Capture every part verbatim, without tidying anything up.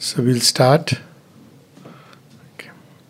So we'll start. Okay.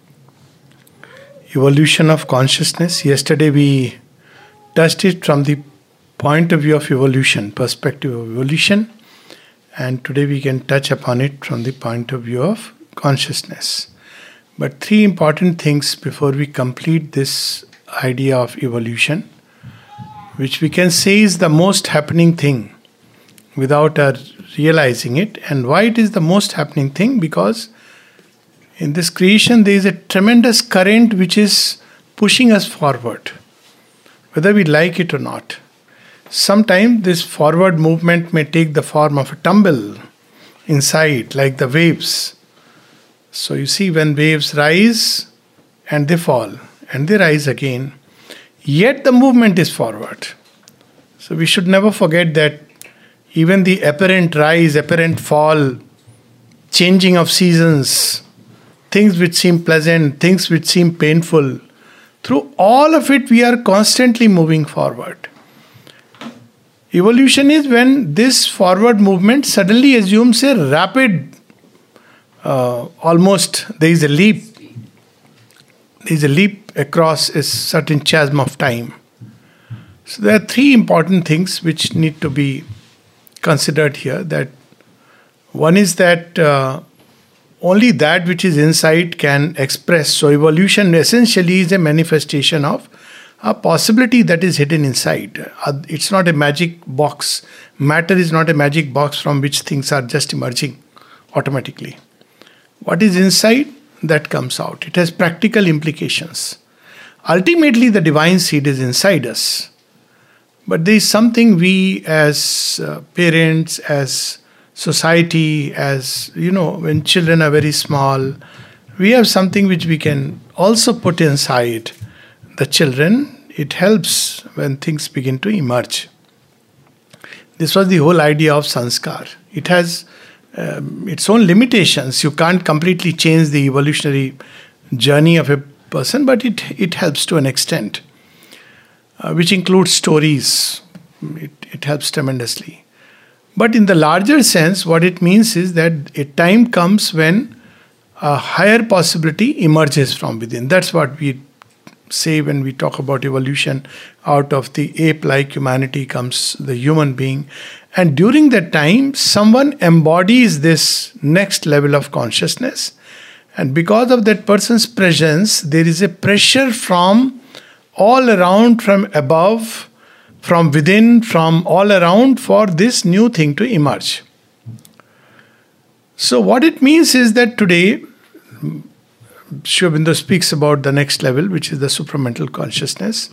Evolution of consciousness. Yesterday we touched it from the point of view of evolution, perspective of evolution, and today we can touch upon it from the point of view of consciousness. But three important things before we complete this idea of evolution, which we can say is the most happening thing without our realizing it. And why it is the most happening thing? Because in this creation there is a tremendous current which is pushing us forward, whether we like it or not. Sometimes this forward movement may take the form of a tumble inside, like the waves. So you see, when waves rise and they fall and they rise again, yet the movement is forward. So we should never forget that even the apparent rise, apparent fall, changing of seasons, things which seem pleasant, things which seem painful, through all of it we are constantly moving forward. Evolution is when this forward movement suddenly assumes a rapid, uh, almost there is a leap. There is a leap across a certain chasm of time. So there are three important things which need to be considered here. That one is that uh, only that which is inside can express. So evolution essentially is a manifestation of a possibility that is hidden inside. Uh, it's not a magic box. Matter is not a magic box from which things are just emerging automatically. What is inside, that comes out. It has practical implications. Ultimately, the divine seed is inside us. But there is something we as uh, parents, as society, as, you know, when children are very small, we have something which we can also put inside the children. It helps when things begin to emerge. This was the whole idea of sanskar. It has um, its own limitations. You can't completely change the evolutionary journey of a person, but it, it helps to an extent. Uh, which includes stories. It, it helps tremendously. But in the larger sense, what it means is that a time comes when a higher possibility emerges from within. That's what we say when we talk about evolution. Out of the ape-like humanity comes the human being. And during that time, someone embodies this next level of consciousness. And because of that person's presence, there is a pressure from all around, from above, from within, from all around, for this new thing to emerge. So what it means is that today, Sri Aurobindo speaks about the next level, which is the supramental consciousness.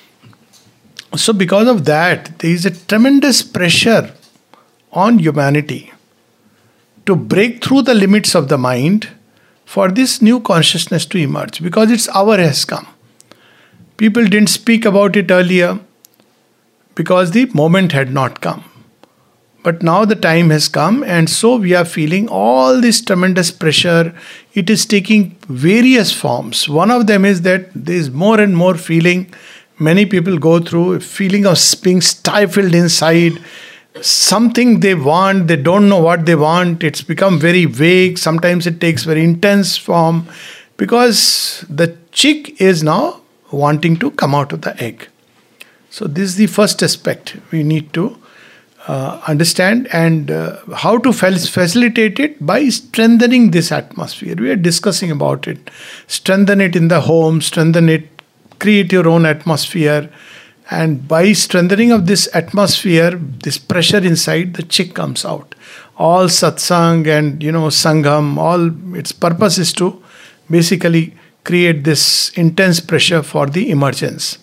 So because of that, there is a tremendous pressure on humanity to break through the limits of the mind for this new consciousness to emerge, because its hour has come. People didn't speak about it earlier because the moment had not come. But now the time has come, and so we are feeling all this tremendous pressure. It is taking various forms. One of them is that there is more and more feeling. Many people go through a feeling of being stifled inside. Something they want, they don't know what they want. It's become very vague. Sometimes it takes very intense form, because the chick is now wanting to come out of the egg. So this is the first aspect we need to uh, understand, and uh, how to facilitate it by strengthening this atmosphere. We are discussing about it. Strengthen it in the home, strengthen it, create your own atmosphere, and by strengthening of this atmosphere, this pressure inside, the chick comes out. All satsang and, you know, sangham, all its purpose is to basically create this intense pressure for the emergence.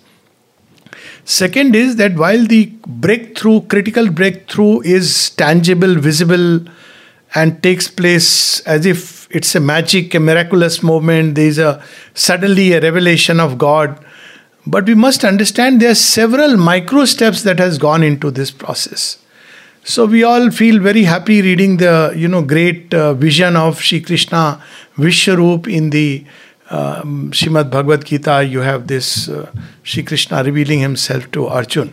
Second is that while the breakthrough, critical breakthrough is tangible, visible, and takes place as if it's a magic, a miraculous moment, there is a suddenly a revelation of God. But we must understand there are several micro steps that has gone into this process. So we all feel very happy reading the, you know, great uh, vision of Shri Krishna Vishwarup in the Um, Srimad Bhagavad Gita. You have this uh, Shri Krishna revealing himself to Arjun.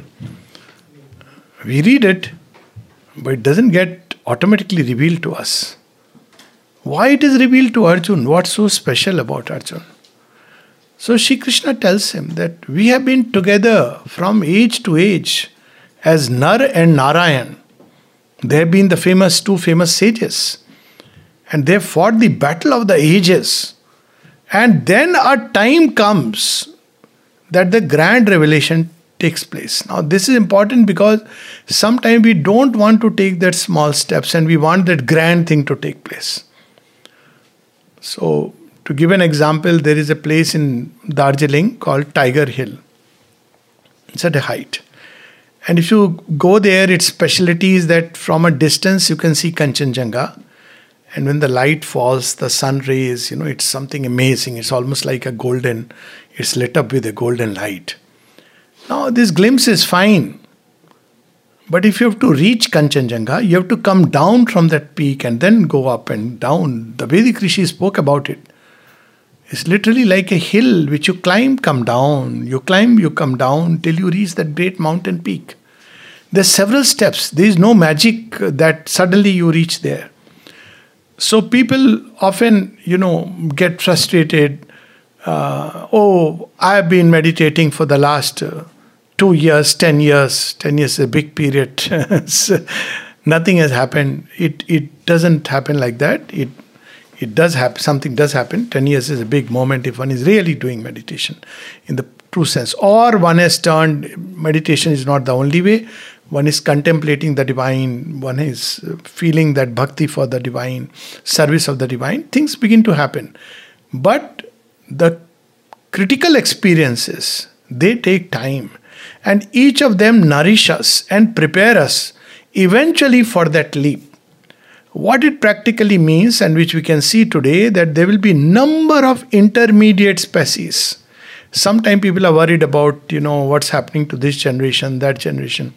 We read it, but it doesn't get automatically revealed to us. Why it is revealed to Arjun? What's so special about Arjun? So Shri Krishna tells him that we have been together from age to age as Nar and Narayan. They have been the famous two famous sages. And they have fought the battle of the ages. And then a time comes that the grand revelation takes place. Now this is important because sometimes we don't want to take that small steps and we want that grand thing to take place. So to give an example, there is a place in Darjeeling called Tiger Hill. It's at a height. And if you go there, its specialty is that from a distance you can see Kanchenjunga. And when the light falls, the sun rays, you know, it's something amazing. It's almost like a golden, it's lit up with a golden light. Now this glimpse is fine. But if you have to reach Kanchenjunga, you have to come down from that peak and then go up and down. The Vedic Rishi spoke about it. It's literally like a hill which you climb, come down. You climb, you come down till you reach that great mountain peak. There's several steps. There is no magic that suddenly you reach there. So people often, you know, get frustrated. Uh, oh, I've been meditating for the last uh, two years, ten years. Ten years is a big period. So nothing has happened. It it doesn't happen like that. It It does happen, something does happen. ten years is a big moment if one is really doing meditation in the true sense. Or one has turned, meditation is not the only way. One is contemplating the divine, one is feeling that bhakti for the divine, service of the divine. Things begin to happen. But the critical experiences, they take time. And each of them nourish us and prepare us eventually for that leap. What it practically means, and which we can see today, that there will be number of intermediate species. Sometimes people are worried about, you know, what's happening to this generation, that generation.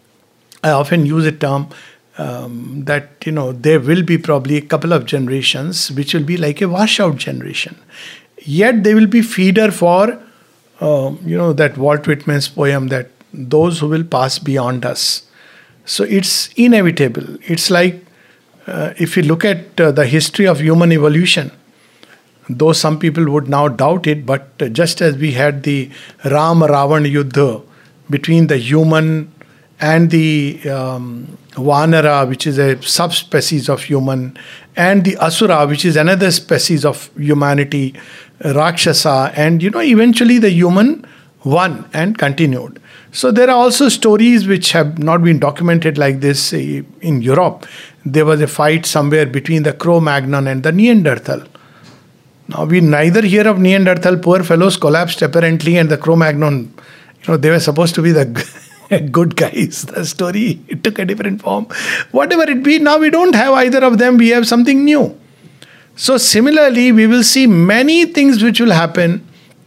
I often use a term um, that, you know, there will be probably a couple of generations which will be like a washout generation. Yet they will be feeder for, uh, you know, that Walt Whitman's poem that those who will pass beyond us. So it's inevitable. It's like, Uh, if you look at uh, the history of human evolution, though some people would now doubt it, but uh, just as we had the Ram-Ravan Yuddha between the human and the um, Vanara, which is a subspecies of human, and the Asura, which is another species of humanity, Rakshasa, and you know, eventually the human won and continued. So there are also stories which have not been documented like this. In Europe, there was a fight somewhere between the Cro-Magnon and the Neanderthal. Now we neither hear of Neanderthal, poor fellows collapsed apparently, and the Cro-Magnon, you know, they were supposed to be the good guys. The story, it took a different form. Whatever it be, now we don't have either of them, we have something new. So similarly, we will see many things which will happen.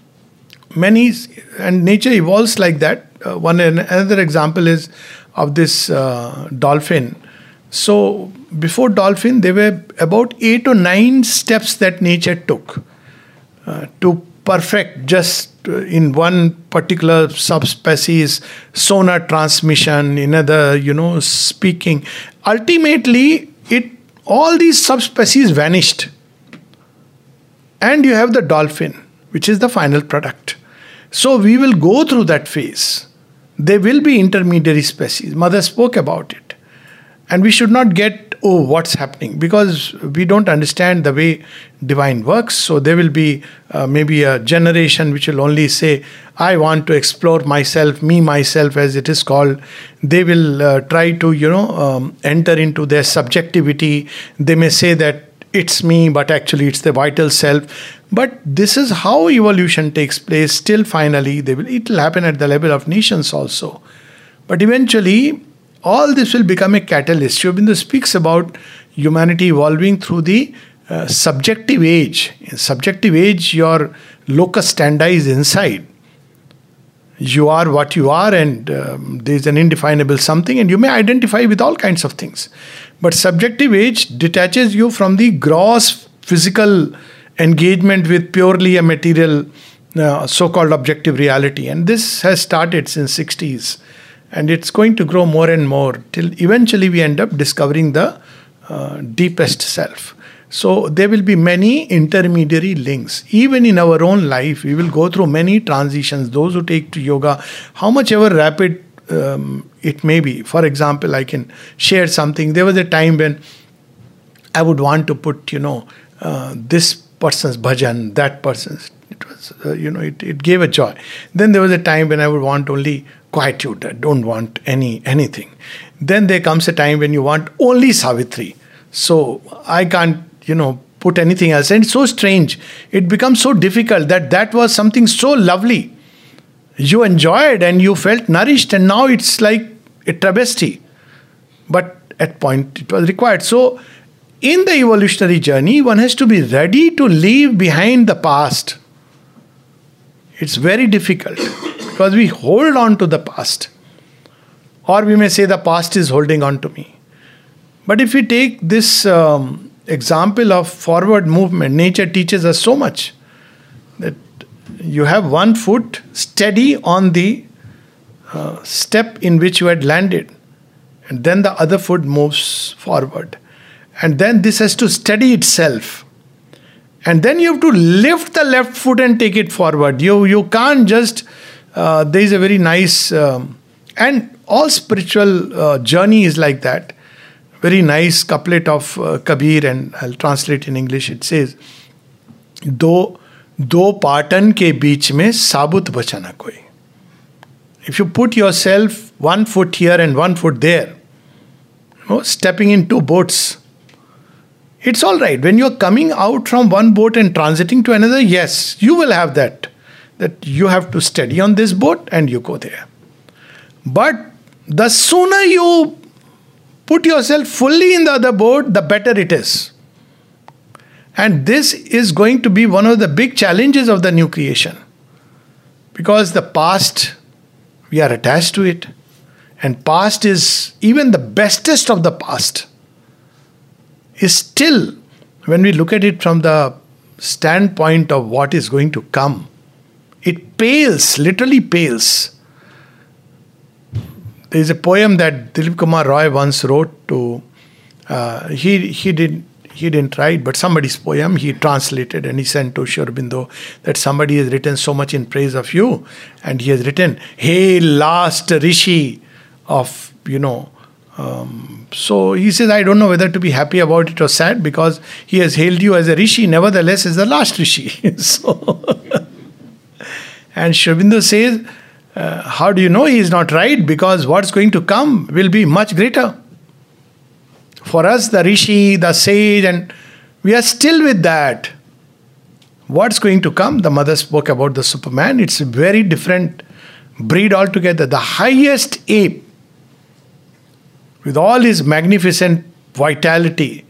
Many, and nature evolves like that. Uh, one another example is of this uh, dolphin. So before dolphin, there were about eight or nine steps that nature took uh, to perfect just uh, in one particular subspecies sonar transmission, in other, you know, speaking. Ultimately, it all these subspecies vanished, and you have the dolphin, which is the final product. So we will go through that phase. There will be intermediary species. Mother spoke about it. And we should not get, oh, what's happening? Because we don't understand the way divine works. So there will be uh, maybe a generation which will only say, I want to explore myself, me, myself, as it is called. They will uh, try to, you know, um, enter into their subjectivity. They may say that it's me, but actually it's the vital self. But this is how evolution takes place. Still, finally, they will, it will happen at the level of nations also. But eventually, all this will become a catalyst. Sri Aurobindo speaks about humanity evolving through the uh, subjective age. In subjective age, your locus standi is inside. You are what you are, and um, there is an indefinable something, and you may identify with all kinds of things. But subjective age detaches you from the gross physical engagement with purely a material, uh, so-called objective reality. And this has started since sixties. And it's going to grow more and more till eventually we end up discovering the uh, deepest self. So there will be many intermediary links. Even in our own life, we will go through many transitions. Those who take to yoga, how much ever rapid um, it may be. For example, I can share something. There was a time when I would want to put, you know, uh, this person's bhajan, that person's. It was, uh, you know, it, it gave a joy. Then there was a time when I would want only quietude. I don't want any anything. Then there comes a time when you want only Savitri. So I can't, you know, put anything else. And it's so strange. It becomes so difficult that that was something so lovely. You enjoyed and you felt nourished, and now it's like a travesty. But at point it was required. So in the evolutionary journey, one has to be ready to leave behind the past. It's very difficult because we hold on to the past. Or we may say the past is holding on to me. But if we take this um, example of forward movement, nature teaches us so much that you have one foot steady on the uh, step in which you had landed, and then the other foot moves forward. And then this has to steady itself. And then you have to lift the left foot and take it forward. You, you can't just... Uh, there is a very nice... Um, and all spiritual uh, journey is like that. Very nice couplet of uh, Kabir, and I'll translate in English. It says, Do, do patan ke beech mein sabut bachana koi. If you put yourself one foot here and one foot there, you know, stepping in two boats, it's all right. When you're coming out from one boat and transiting to another, yes, you will have that. That you have to steady on this boat and you go there. But the sooner you put yourself fully in the other boat, the better it is. And this is going to be one of the big challenges of the new creation. Because the past, we are attached to it. And past is even the bestest of the past. Is still, when we look at it from the standpoint of what is going to come, it pales, literally pales. There is a poem that Dilip Kumar Roy once wrote to, uh, he he didn't he didn't write, but somebody's poem he translated and he sent to Sri Aurobindo, that somebody has written so much in praise of you, and he has written, "Hey, last Rishi of, you know." Um, so he says, I don't know whether to be happy about it or sad, because he has hailed you as a Rishi, nevertheless as the last Rishi. So, and Sri Aurobindo says, uh, how do you know he is not right? Because what's going to come will be much greater. For us, the Rishi, the sage, and we are still with that. What's going to come? The mother spoke about the Superman. It's a very different breed altogether. The highest ape, with all his magnificent vitality,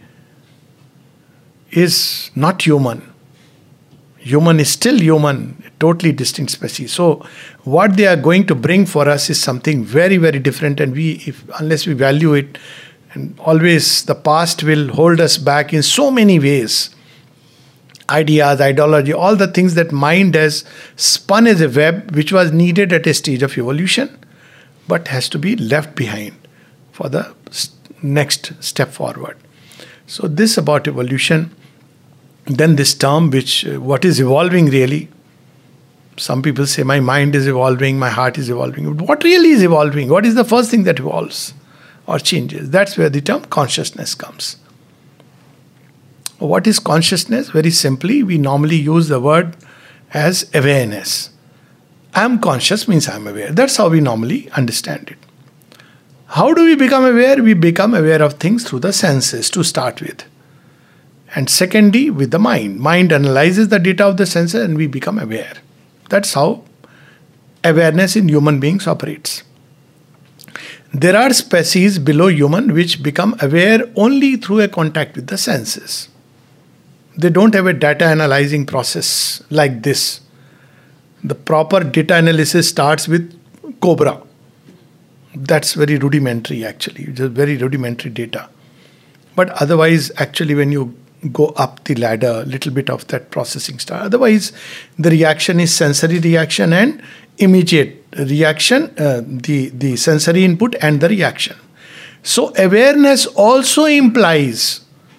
is not human. Human is still human, a totally distinct species. So what they are going to bring for us is something very, very different. And we, if unless we value it, and always the past will hold us back in so many ways. Ideas, ideology, all the things that mind has spun as a web, which was needed at a stage of evolution, but has to be left behind for the next step forward. So this about evolution. Then this term, which uh, what is evolving really? Some people say my mind is evolving, my heart is evolving. But what really is evolving? What is the first thing that evolves or changes? That's where the term consciousness comes. What is consciousness? Very simply, we normally use the word as awareness. I am conscious means I am aware. That's how we normally understand it. How do we become aware? We become aware of things through the senses to start with. And secondly, with the mind. Mind analyzes the data of the senses and we become aware. That's how awareness in human beings operates. There are species below human which become aware only through a contact with the senses. They don't have a data analyzing process like this. The proper data analysis starts with cobra. That's very rudimentary actually, just very rudimentary data. But otherwise, actually when you go up the ladder, a little bit of that processing starts. Otherwise, the reaction is sensory reaction and immediate reaction, uh, the, the sensory input and the reaction. So awareness also implies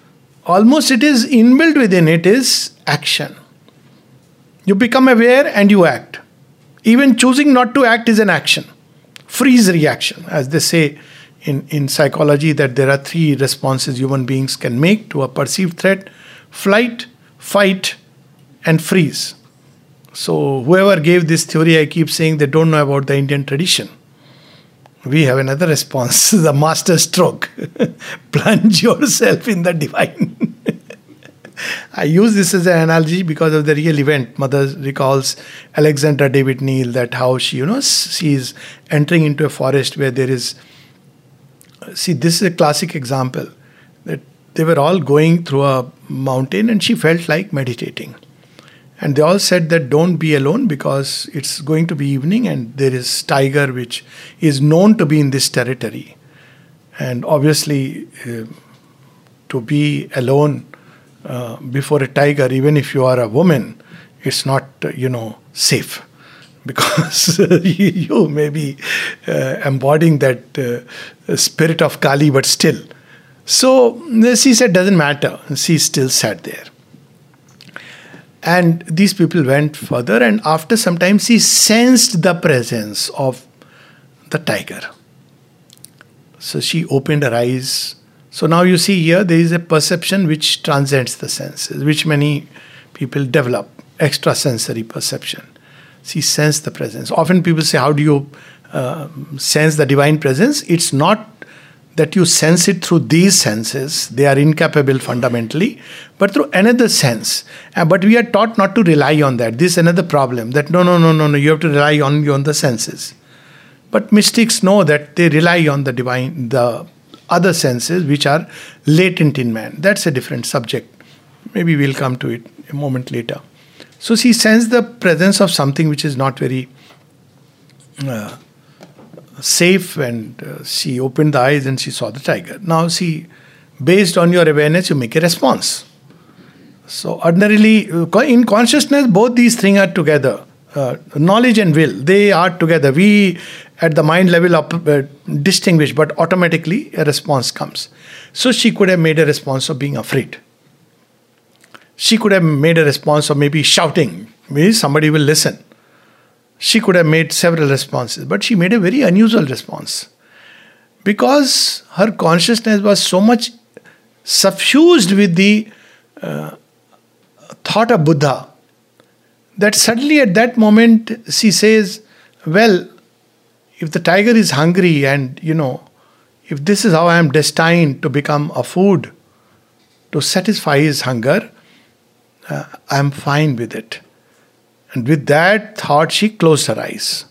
almost it is inbuilt within it is action. You become aware and you act. Even choosing not to act is an action. Freeze reaction, as they say in, in psychology, that there are three responses human beings can make to a perceived threat: flight, fight, and freeze. So whoever gave this theory, I keep saying they don't know about the Indian tradition. We have another response, the master stroke. Plunge yourself in the divine. I use this as an analogy because of the real event. Mother recalls Alexandra David Neal, that how she, you know, she is entering into a forest where there is... See, this is a classic example. That they were all going through a mountain and she felt like meditating. And they all said that don't be alone because it's going to be evening and there is tiger which is known to be in this territory. And obviously, uh, to be alone uh, before a tiger, even if you are a woman, it's not, uh, you know, safe. Because you, you may be uh, embodying that uh, spirit of Kali, but still. So she said, doesn't matter. She still sat there. And these people went further, and after some time she sensed the presence of the tiger. So she opened her eyes. So now you see here there is a perception which transcends the senses, which many people develop, extrasensory perception. She sensed the presence. Often people say, how do you uh, sense the divine presence? It's not that you sense it through these senses. They are incapable fundamentally, but through another sense. Uh, but we are taught not to rely on that. This is another problem. That no, no, no, no, no. You have to rely on, on the senses. But mystics know that they rely on the divine, the other senses which are latent in man. That's a different subject. Maybe we'll come to it a moment later. So she sensed the presence of something which is not very uh, safe, and uh, she opened the eyes and she saw the tiger. Now see, based on your awareness, you make a response. So ordinarily, in consciousness, both these things are together. Uh, knowledge and will, they are together. We at the mind level up, uh, distinguish, but automatically a response comes. So she could have made a response of being afraid. She could have made a response of maybe shouting. Maybe somebody will listen. She could have made several responses, but she made a very unusual response. Because her consciousness was so much suffused with the uh, thought of Buddha, that suddenly at that moment she says, well, if the tiger is hungry and, you know, if this is how I am destined to become a food to satisfy his hunger, uh, I am fine with it. And with that thought, she closed her eyes.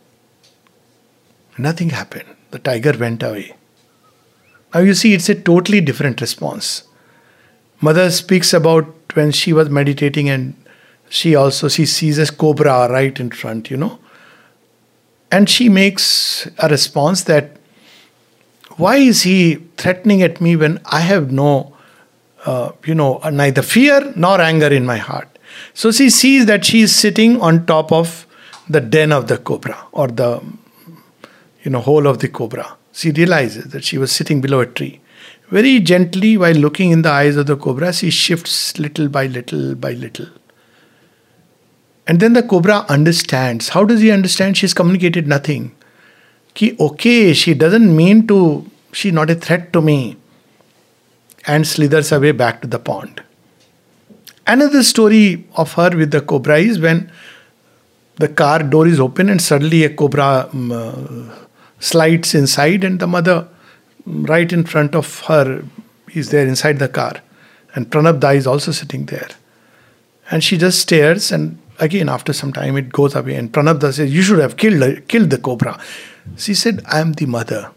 Nothing happened. The tiger went away. Now you see, it's a totally different response. Mother speaks about when she was meditating and she also, she sees a cobra right in front, you know. And she makes a response that, why is he threatening at me when I have no, uh, you know, neither fear nor anger in my heart. So she sees that she is sitting on top of the den of the cobra, or the, you know, hole of the cobra. She realizes that she was sitting below a tree. Very gently, while looking in the eyes of the cobra, she shifts little by little by little. And then the cobra understands. How does he understand? She's communicated nothing. Ki, okay, she doesn't mean to, she's not a threat to me. And slithers away back to the pond. Another story of her with the cobra is when the car door is open and suddenly a cobra um, uh, slides inside, and the mother right in front of her is there inside the car. And Pranab Da is also sitting there. And she just stares, and again after some time it goes away, and Pranab Da says, you should have killed, killed the cobra. She said, I am the mother.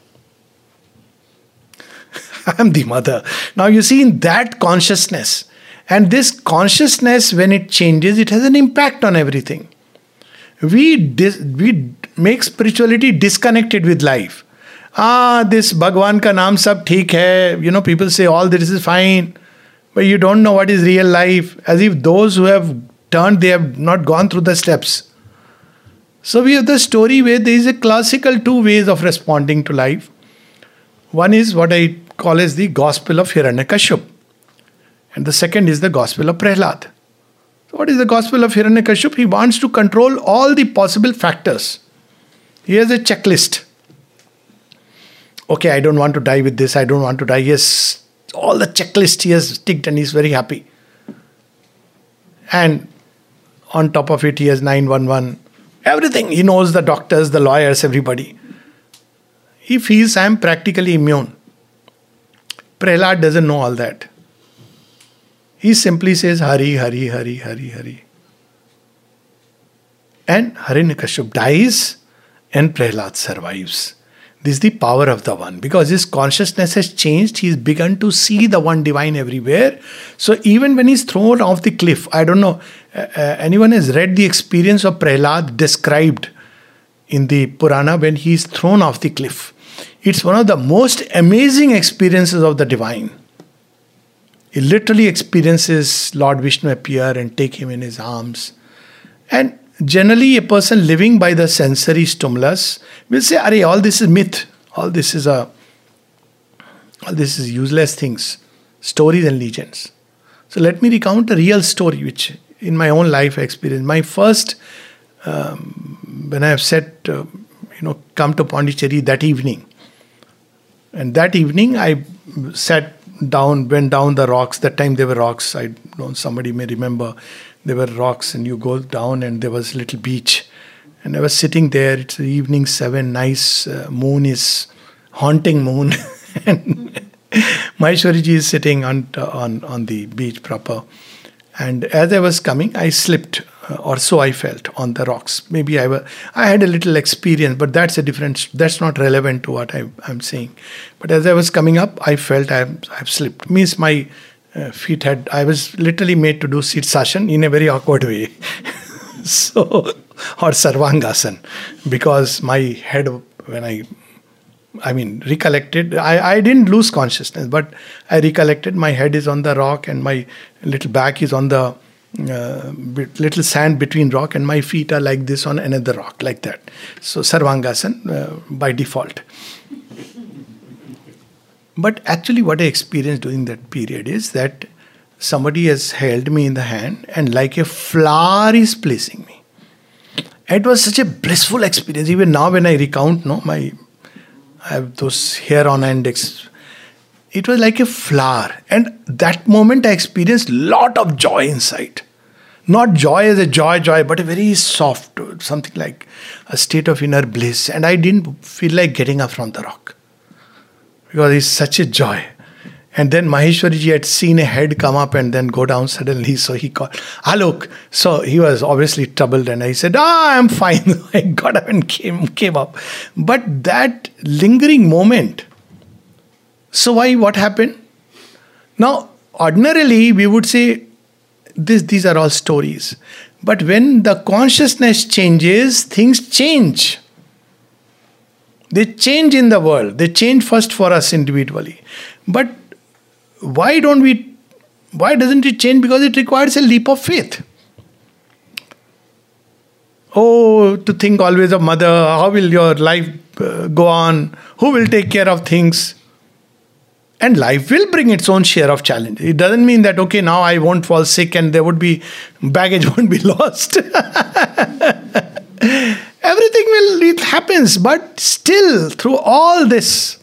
I am the mother. Now you see, in that consciousness, and this consciousness, when it changes, it has an impact on everything. We dis- we make spirituality disconnected with life. Ah, this Bhagwan ka naam sab theek hai. You know, people say all this is fine, but you don't know what is real life. As if those who have turned, they have not gone through the steps. So we have the story where there is a classical two ways of responding to life. One is what I call as the gospel of Hiranyakashipu. And the second is the gospel of Prahlad. So what is the gospel of Hiranyakashipu? He wants to control all the possible factors. He has a checklist. Okay, I don't want to die with this, I don't want to die. Yes, all the checklist he has ticked and he's very happy. And on top of it, he has nine one one. Everything. He knows the doctors, the lawyers, everybody. He feels I am practically immune. Prahlad doesn't know all that. He simply says, Hari, Hari, Hari, Hari, Hari. And Hiranyakashipu dies and Prahlad survives. This is the power of the One. Because his consciousness has changed, he's begun to see the One Divine everywhere. So even when he's thrown off the cliff, I don't know, uh, uh, anyone has read the experience of Prahlad described in the Purana when he's thrown off the cliff. It's one of the most amazing experiences of the Divine. He literally experiences Lord Vishnu appear and take him in his arms. And generally, a person living by the sensory stimulus will say, "Arey, all this is myth. All this is a, all this is useless things, stories and legends." So let me recount a real story, which in my own life I experienced. My first, um, when I have said, uh, you know, come to Pondicherry that evening, and that evening I sat down, went down the rocks. That time there were rocks. I don't know, somebody may remember. There were rocks and you go down and there was a little beach. And I was sitting there. It's evening seven, nice uh, moon is haunting moon. And Maheshwariji is sitting on, on, on the beach proper. And as I was coming, I slipped, uh, or so I felt, on the rocks. Maybe I were, I had a little experience, but that's a different, that's not relevant to what I, I'm saying. But as I was coming up, I felt I've, I've slipped. Means my uh, feet had, I was literally made to do Sirsasana in a very awkward way. So, or Sarvangasana, because my head, when I, I mean, recollected, I, I didn't lose consciousness, but I recollected my head is on the rock and my little back is on the uh, little sand between rock and my feet are like this on another rock, like that. So, Sarvangasana uh, by default. But actually what I experienced during that period is that somebody has held me in the hand and like a flower is placing me. It was such a blissful experience. Even now when I recount, no, my I have those hair on end. Ex- it was like a flower. And that moment I experienced lot of joy inside. Not joy as a joy, joy, but a very soft, something like a state of inner bliss. And I didn't feel like getting up from the rock. Because it's such a joy. And then Maheshwariji had seen a head come up and then go down suddenly. So he called, Alok. So he was obviously troubled and I said, ah, I'm fine. I got up and came, came up. But that lingering moment. So why, what happened? Now, ordinarily we would say, this, these are all stories. But when the consciousness changes, things change. They change in the world. They change first for us individually. But why don't we, why doesn't it change? Because it requires a leap of faith. Oh, to think always of mother, how will your life uh, go on? Who will take care of things? And life will bring its own share of challenge. It doesn't mean that, okay, now I won't fall sick and there would be, baggage won't be lost. Everything will, it happens, but still, through all this,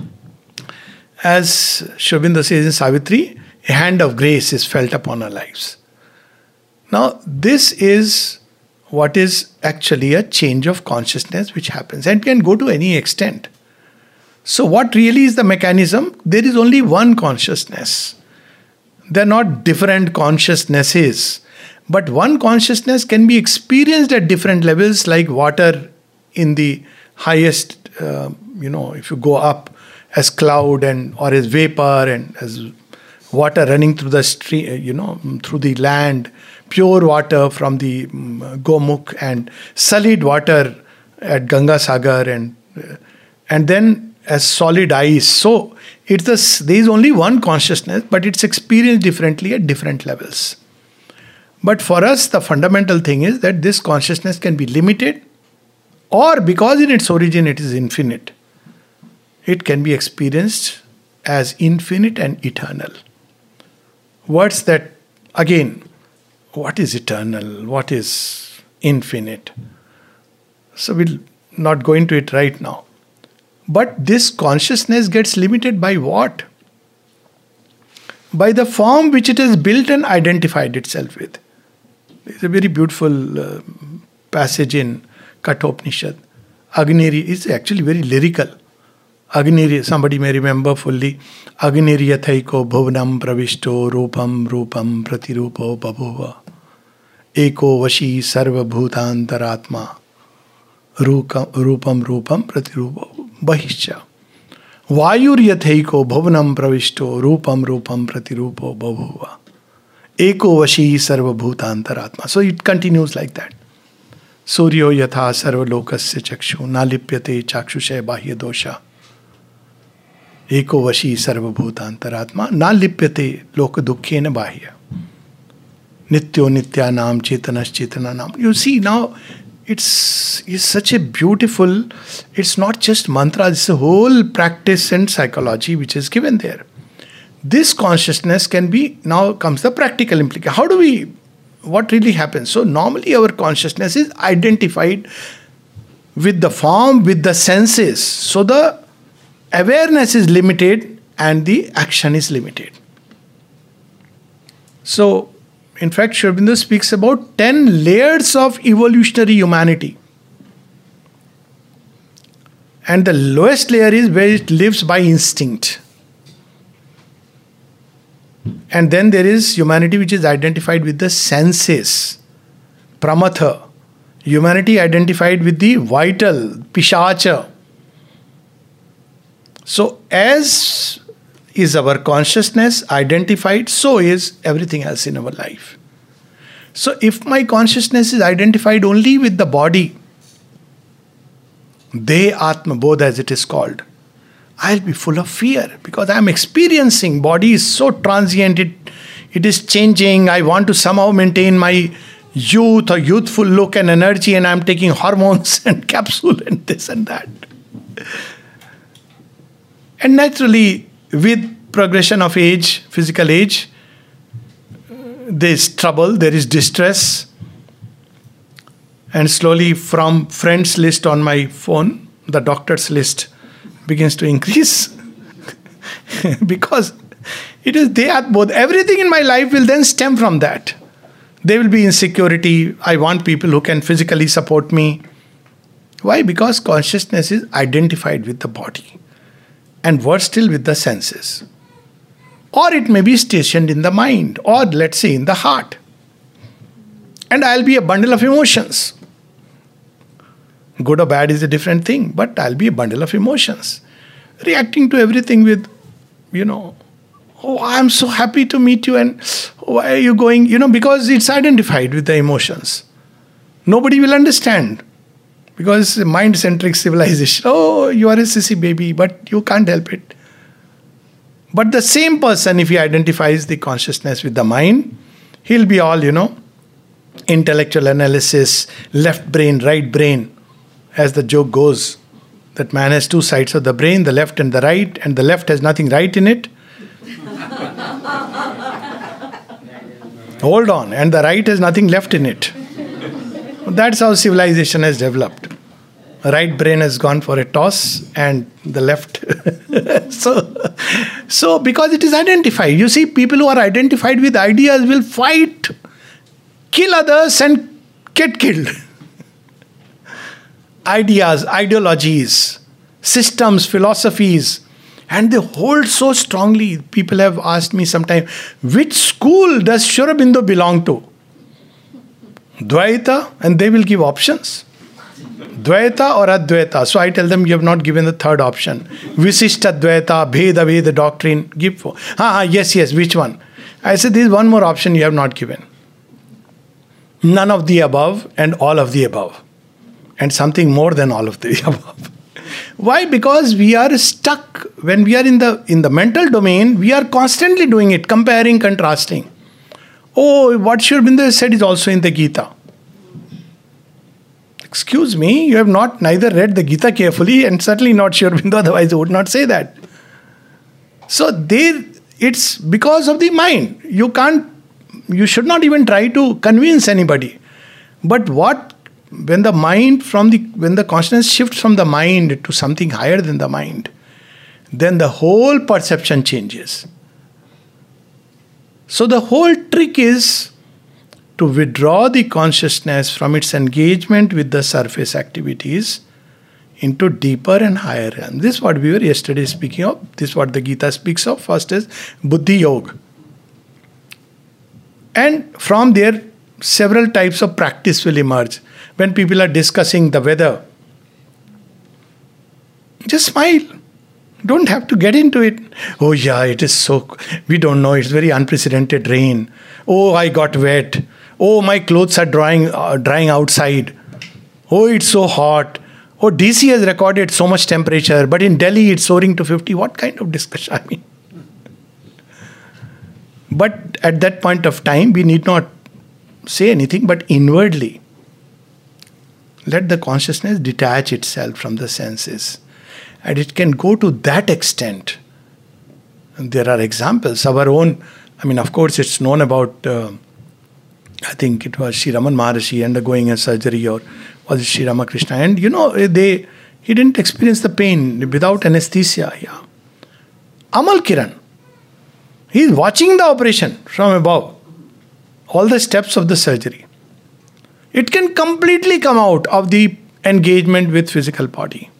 as Sri Aurobindo says in Savitri, a hand of grace is felt upon our lives. Now, this is what is actually a change of consciousness which happens and can go to any extent. So, what really is the mechanism? There is only one consciousness. They are not different consciousnesses. But one consciousness can be experienced at different levels, like water in the highest, uh, you know, if you go up as cloud and or as vapor and as water running through the stream, you know, through the land, pure water from the um, Gomukh and solid water at Ganga Sagar and uh, and then as solid ice. So it's a, there is only one consciousness, but it's experienced differently at different levels. But for us, the fundamental thing is that this consciousness can be limited, or because in its origin it is infinite, it can be experienced as infinite and eternal. words that, again, what is eternal? What is infinite? So we'll not go into it right now. But this consciousness gets limited by what? By the form which it has built and identified itself with. There's a very beautiful uh, passage in Kathopanishad. Agniri is actually very lyrical. Agniri, somebody may remember fully. Agniri yathaiko bhuvanam pravishto rupam rupam pratirupo babhuva. Eko vashi sarva bhutantaratma. Rupam rupam pratirupo bahishcha. Vayur yathaiko bhuvanam pravishto rupam rupam pratirupo babhuva. Eko vashi sarva bhutantaratma. So it continues like that. Suryo yatha sarva lokasya chakshu nalipyate chakshushay bahya dosha. Eko vashi sarva bhutantaratma nalipyate loka dukkhena bahya. Nityo nitya nam chetanas chetana nam. You see now, it's, it's such a beautiful, it's not just mantra, it's a whole practice and psychology which is given there. This consciousness can be, now comes the practical implication. How do we, what really happens? So normally our consciousness is identified with the form, with the senses. So the awareness is limited and the action is limited. So, in fact, Sri Aurobindo speaks about ten layers of evolutionary humanity. And the lowest layer is where it lives by instinct. And then there is humanity which is identified with the senses. Pramatha. Humanity identified with the vital, pishacha. So as is our consciousness identified, so is everything else in our life. So if my consciousness is identified only with the body, De Atma Bodha as it is called, I'll be full of fear because I'm experiencing body is so transient, it, it is changing. I want to somehow maintain my youth or youthful look and energy, and I'm taking hormones and capsule and this and that. And naturally, with progression of age, physical age, there is trouble, there is distress. And slowly from friends list on my phone, the doctor's list begins to increase. Because it is they are both. Everything in my life will then stem from that. There will be insecurity. I want people who can physically support me. Why? Because consciousness is identified with the body. And worse still with the senses. Or it may be stationed in the mind, or let's say in the heart. And I'll be a bundle of emotions. Good or bad is a different thing, but I'll be a bundle of emotions. Reacting to everything with, you know, oh, I'm so happy to meet you, and why are you going? You know, because it's identified with the emotions. Nobody will understand. Because it's a mind-centric civilization. Oh, you are a sissy baby, but you can't help it. But the same person, if he identifies the consciousness with the mind, he'll be all, you know, intellectual analysis, left brain, right brain. As the joke goes, that man has two sides of the brain, the left and the right, and the left has nothing right in it. Hold on, and the right has nothing left in it. That's how civilization has developed. Right brain has gone for a toss and the left. so, so, because it is identified. You see, people who are identified with ideas will fight, kill others and get killed. Ideas, ideologies, systems, philosophies. And they hold so strongly. People have asked me sometime, which school does Sri Aurobindo belong to? Dvaita, and they will give options. Dvaita or Advaita. So I tell them, you have not given the third option. Visishta Dvaita, Bheda Veda doctrine. Give for. Ah, ah, yes, yes, which one? I said, there is one more option you have not given. None of the above and all of the above. And something more than all of the above. Why? Because we are stuck. When we are in the in the mental domain, we are constantly doing it, comparing, contrasting. Oh, what Sri Aurobindo has said is also in the Gita. Excuse me, you have not neither read the Gita carefully and certainly not Sri Aurobindo, otherwise I would not say that. So there, it's because of the mind. You can't, you should not even try to convince anybody. But what, when the mind from the, when the consciousness shifts from the mind to something higher than the mind, then the whole perception changes. So the whole trick is to withdraw the consciousness from its engagement with the surface activities into deeper and higher realms. This is what we were yesterday speaking of. This is what the Gita speaks of. First is Buddhi Yoga. And from there, several types of practice will emerge. When people are discussing the weather, just smile. Don't have to get into it. Oh yeah, it is so, we don't know, it's very unprecedented rain. Oh, I got wet. Oh, my clothes are drying, uh, drying outside. Oh, it's so hot. Oh, D C has recorded so much temperature, but in Delhi it's soaring to fifty. What kind of discussion? I mean. But at that point of time, we need not say anything, but inwardly, let the consciousness detach itself from the senses. And it can go to that extent. And there are examples. Our own, I mean, of course, it's known about, uh, I think it was Sri Raman Maharshi undergoing a surgery, or was it Sri Ramakrishna? And you know, they he didn't experience the pain without anesthesia. Yeah. Amal Kiran, he is watching the operation from above, all the steps of the surgery. It can completely come out of the engagement with physical body.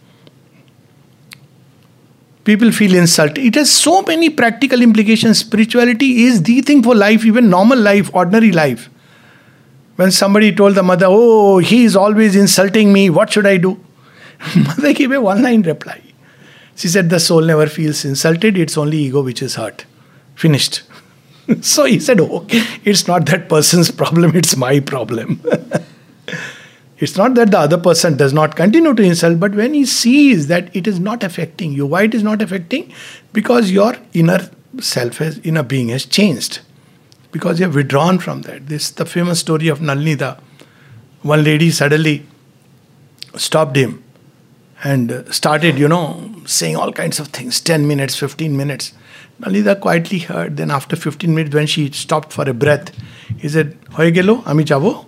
People feel insulted. It has so many practical implications. Spirituality is the thing for life, even normal life, ordinary life. When somebody told the mother, oh, he is always insulting me, what should I do? Mother gave a one-line reply. She said, the soul never feels insulted, it's only ego which is hurt. Finished. So he said, okay, it's not that person's problem, it's my problem. It's not that the other person does not continue to insult, but when he sees that it is not affecting you. Why it is not affecting? Because your inner self, has, inner being has changed. Because you have withdrawn from that. This is the famous story of Nalnida. One lady suddenly stopped him and started, you know, saying all kinds of things. ten minutes, fifteen minutes. Nalnida quietly heard. Then after fifteen minutes, when she stopped for a breath, he said, Hoye gelo, ami jabo?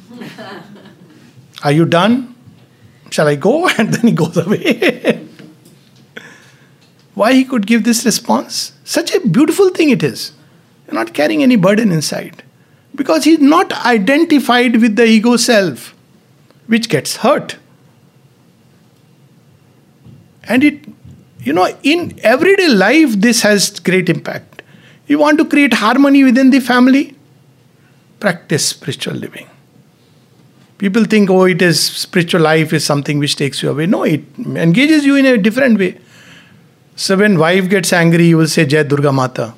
Are you done? Shall I go? And then he goes away. Why he could give this response? Such a beautiful thing it is. You're not carrying any burden inside. Because he's not identified with the ego self, which gets hurt. And it, you know, in everyday life, this has great impact. You want to create harmony within the family? Practice spiritual living. People think, oh, it is spiritual life is something which takes you away. No, it engages you in a different way. So when wife gets angry, you will say, Jai Durga Mata.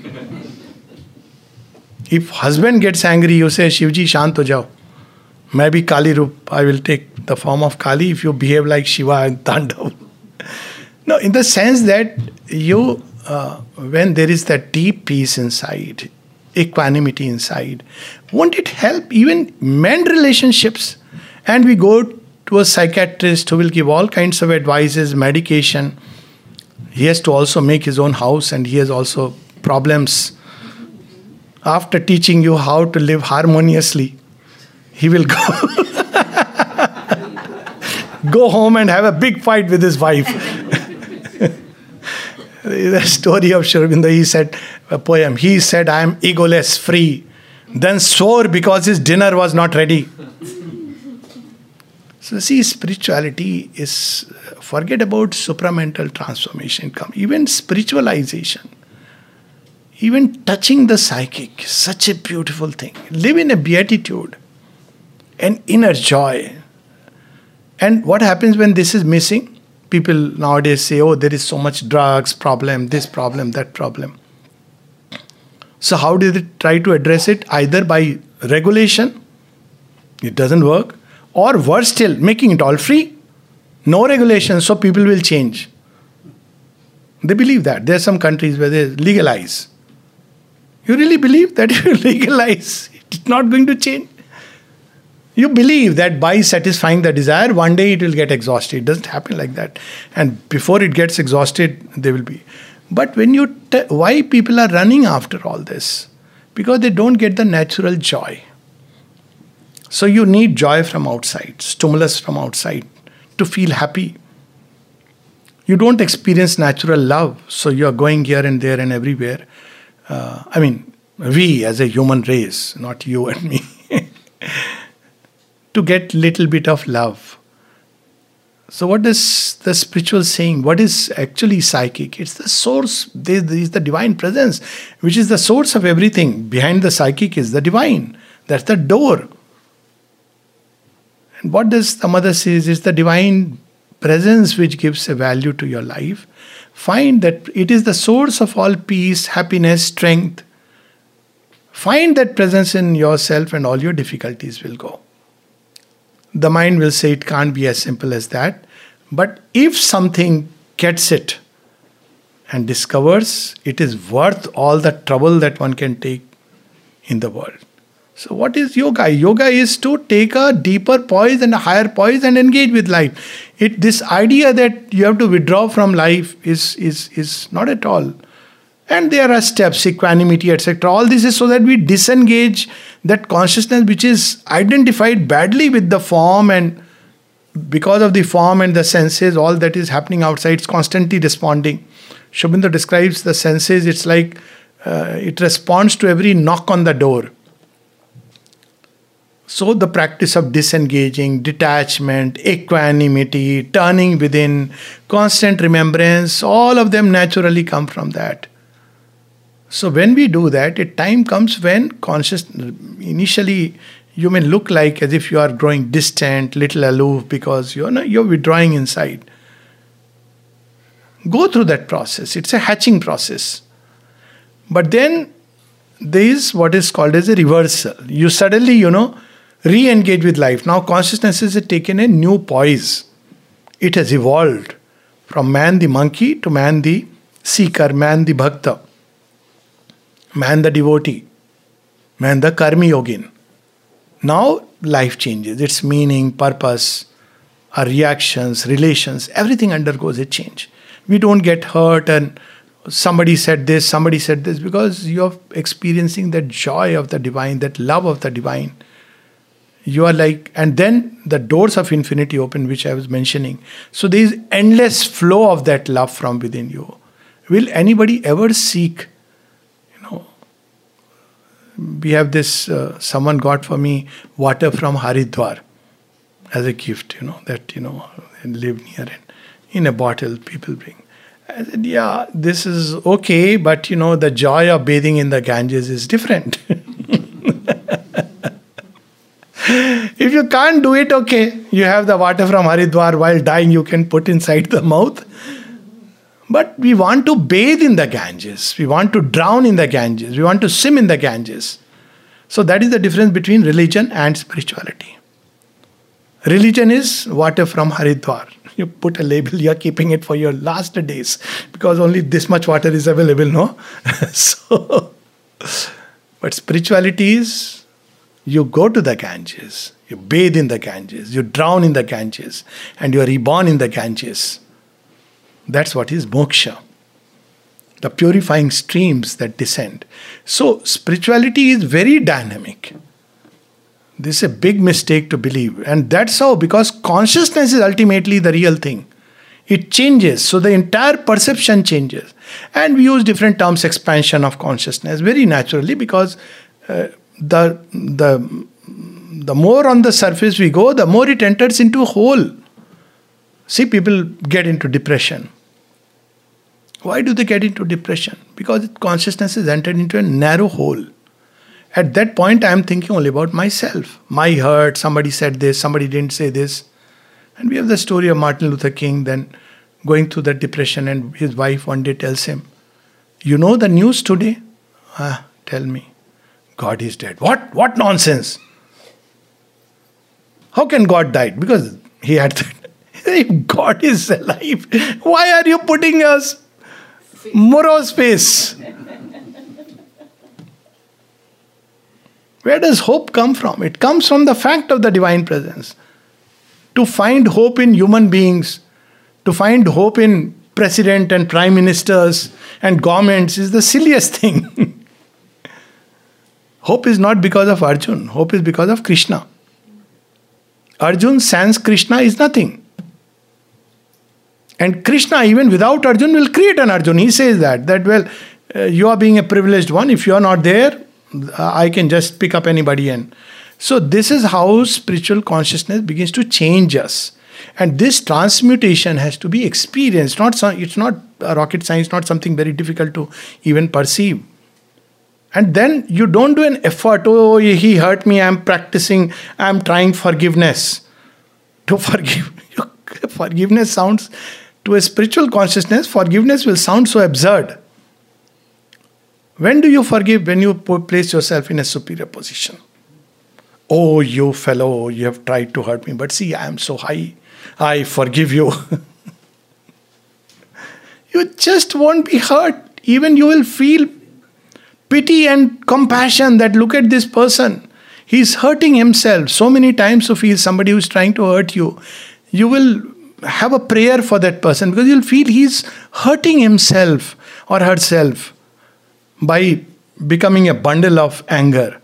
If husband gets angry, you say, Shivji, shant ho jao. Main bhi Kali Roop, I will take the form of Kali if you behave like Shiva and Tandav. No, in the sense that you, uh, when there is that deep peace inside, equanimity inside, won't it help even mend relationships? And we go to a psychiatrist who will give all kinds of advices, medication. He has to also make his own house and he has also problems. After teaching you how to live harmoniously, he will go go home and have a big fight with his wife. The story of Sri Aurobindo, he said, a poem, he said, I am egoless, free, then swore because his dinner was not ready. So see, spirituality is, forget about supramental transformation, come even spiritualization, even touching the psychic, such a beautiful thing. Live in a beatitude, an inner joy. And what happens when this is missing? People nowadays say, oh, there is so much drugs problem, this problem, that problem. So how do they try to address it? Either by regulation, it doesn't work, or worse still, making it all free. No regulation, so people will change. They believe that. There are some countries where they legalize. You really believe that if you legalize, it's not going to change? You believe that by satisfying the desire, one day it will get exhausted. It doesn't happen like that. And before it gets exhausted, there will be. But when you, t- why people are running after all this? Because they don't get the natural joy. So you need joy from outside, stimulus from outside to feel happy. You don't experience natural love, so you are going here and there and everywhere. Uh, I mean, we as a human race, not you and me, to get little bit of love. So what is the spiritual saying? What is actually psychic? It's the source. There is the divine presence, which is the source of everything. Behind the psychic is the divine. That's the door. And what does the mother says? It's the divine presence which gives a value to your life. Find that it is the source of all peace, happiness, strength. Find that presence in yourself and all your difficulties will go. The mind will say it can't be as simple as that. But if something gets it and discovers, it is worth all the trouble that one can take in the world. So what is yoga? Yoga is to take a deeper poise and a higher poise and engage with life. It, this idea that you have to withdraw from life is, is, is not at all. And there are steps, equanimity, et cetera. All this is so that we disengage that consciousness which is identified badly with the form, and because of the form and the senses, all that is happening outside, it's constantly responding. Sri Aurobindo describes the senses, it's like uh, it responds to every knock on the door. So the practice of disengaging, detachment, equanimity, turning within, constant remembrance, all of them naturally come from that. So when we do that, a time comes when conscious, initially you may look like as if you are growing distant, little aloof, because you're, you're withdrawing inside. Go through that process. It's a hatching process. But then there is what is called as a reversal. You suddenly, you know, re-engage with life. Now consciousness has taken a new poise. It has evolved from man the monkey to man the seeker, man the bhakta, man the devotee, man the karmi yogin. Now life changes. Its meaning, purpose, our reactions, relations, everything undergoes a change. We don't get hurt and somebody said this, somebody said this, because you're experiencing that joy of the divine, that love of the divine. You are like, and then the doors of infinity open, which I was mentioning. So there is endless flow of that love from within you. Will anybody ever seek? You know, we have this, uh, someone got for me water from Haridwar as a gift, you know, that, you know, and live near it. In a bottle, people bring. I said, yeah, this is okay, but, you know, the joy of bathing in the Ganges is different. If you can't do it, okay. You have the water from Haridwar, while dying you can put inside the mouth. But we want to bathe in the Ganges. We want to drown in the Ganges. We want to swim in the Ganges. So that is the difference between religion and spirituality. Religion is water from Haridwar. You put a label, you are keeping it for your last days because only this much water is available, no? So, but spirituality is, you go to the Ganges, you bathe in the Ganges, you drown in the Ganges, and you are reborn in the Ganges. That's what is moksha. The purifying streams that descend. So, spirituality is very dynamic. This is a big mistake to believe. And that's how, because consciousness is ultimately the real thing. It changes. So the entire perception changes. And we use different terms, expansion of consciousness, very naturally, because uh, the, the, the more on the surface we go, the more it enters into a hole. See, people get into depression. Why do they get into depression? Because consciousness is entered into a narrow hole. At that point, I am thinking only about myself. My hurt, somebody said this, somebody didn't say this. And we have the story of Martin Luther King then going through that depression, and his wife one day tells him, you know the news today? Ah, tell me. God is dead. What? What nonsense? How can God die? Because he had that. If God is alive, why are you putting us morose face? Where does hope come from? It comes from the fact of the divine presence. To find hope in human beings, to find hope in president and prime ministers and governments is the silliest thing. Hope is not because of Arjun. Hope is because of Krishna. Arjun sans Krishna is nothing. And Krishna, even without Arjun, will create an Arjun. He says that, that well, uh, you are being a privileged one. If you are not there, uh, I can just pick up anybody. And so this is how spiritual consciousness begins to change us. And this transmutation has to be experienced. Not so, it's not a rocket science, not something very difficult to even perceive. And then you don't do an effort. Oh, he hurt me. I'm practicing. I'm trying forgiveness. To forgive. Forgiveness sounds, to a spiritual consciousness, forgiveness will sound so absurd. When do you forgive? When you place yourself in a superior position. Oh, you fellow, you have tried to hurt me. But see, I am so high. I forgive you. You just won't be hurt. Even you will feel pity and compassion that look at this person. He's hurting himself. So many times if he is somebody who's trying to hurt you, you will have a prayer for that person because you'll feel he's hurting himself or herself by becoming a bundle of anger.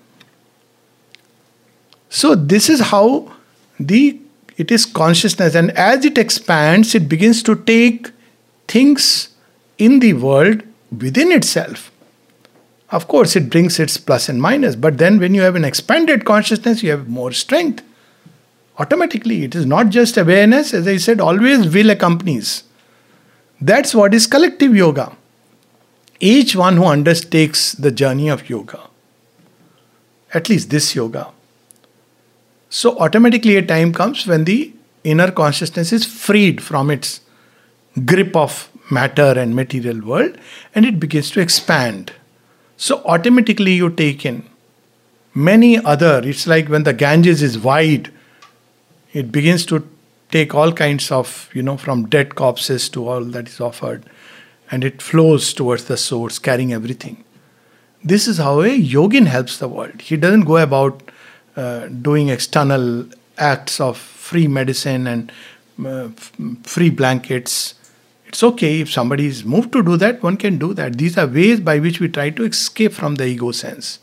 So this is how the it is consciousness, and as it expands, it begins to take things in the world within itself. Of course, it brings its plus and minus, but then when you have an expanded consciousness, you have more strength. Automatically, it is not just awareness, as I said, always will accompanies. That's what is collective yoga. Each one who undertakes the journey of yoga, at least this yoga. So automatically a time comes when the inner consciousness is freed from its grip of matter and material world, and it begins to expand. So automatically you take in many other, it's like when the Ganges is wide, it begins to take all kinds of, you know, from dead corpses to all that is offered. And it flows towards the source, carrying everything. This is how a yogin helps the world. He doesn't go about uh, doing external acts of free medicine and uh, f- free blankets. It's okay if somebody is moved to do that, one can do that. These are ways by which we try to escape from the ego sense.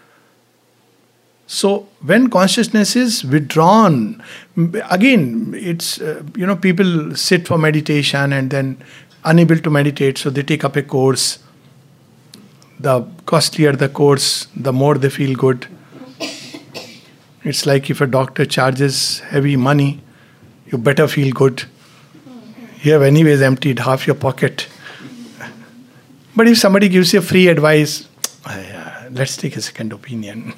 So when consciousness is withdrawn, again, it's, uh, you know, people sit for meditation and then unable to meditate, so they take up a course. The costlier the course, the more they feel good. It's like if a doctor charges heavy money, you better feel good. You have anyways emptied half your pocket. But if somebody gives you free advice, uh, let's take a second opinion.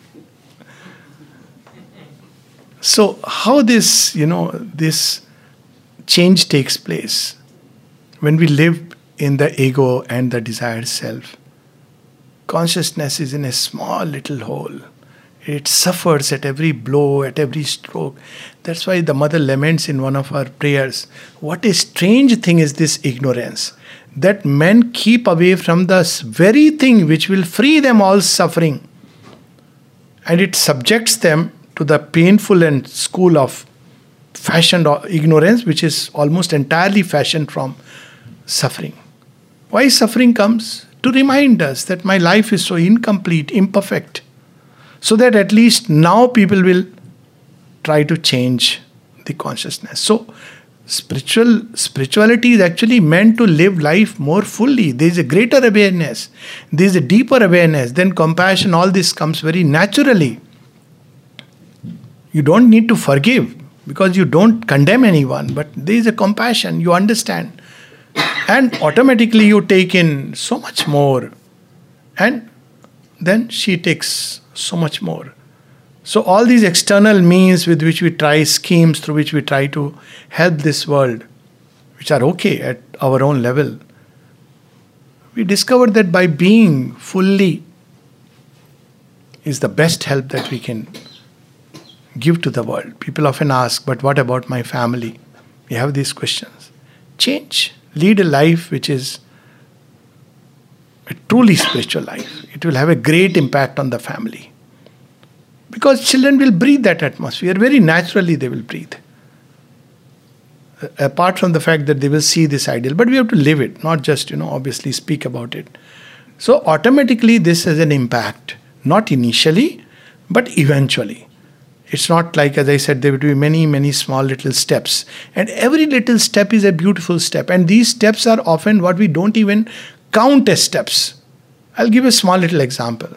So how this, you know, this change takes place when we live in the ego and the desired self. Consciousness is in a small little hole. It suffers at every blow, at every stroke. That's why the mother laments in one of her prayers, what a strange thing is this ignorance, that men keep away from the very thing which will free them all suffering. And it subjects them to the painful and school of fashioned ignorance, which is almost entirely fashioned from suffering. Why suffering comes? To remind us that my life is so incomplete, imperfect, so that at least now people will try to change the consciousness. So spiritual spirituality is actually meant to live life more fully. There is a greater awareness. There is a deeper awareness. Then compassion, all this comes very naturally. You don't need to forgive because you don't condemn anyone, but there is a compassion, you understand. And automatically you take in so much more. And then she takes so much more. So all these external means with which we try, schemes through which we try to help this world, which are okay at our own level, we discovered that by being fully is the best help that we can give to the world. People often ask, but what about my family? We have these questions. Change. Lead a life which is a truly spiritual life. It will have a great impact on the family. Because children will breathe that atmosphere. Very naturally they will breathe. apart from the fact that they will see this ideal, but we have to live it, not just, you know, obviously speak about it. So automatically this has an impact, not initially, but eventually. It's not like, as I said, there will be many, many small little steps. And every little step is a beautiful step. And these steps are often what we don't even count as steps. I'll give a small little example.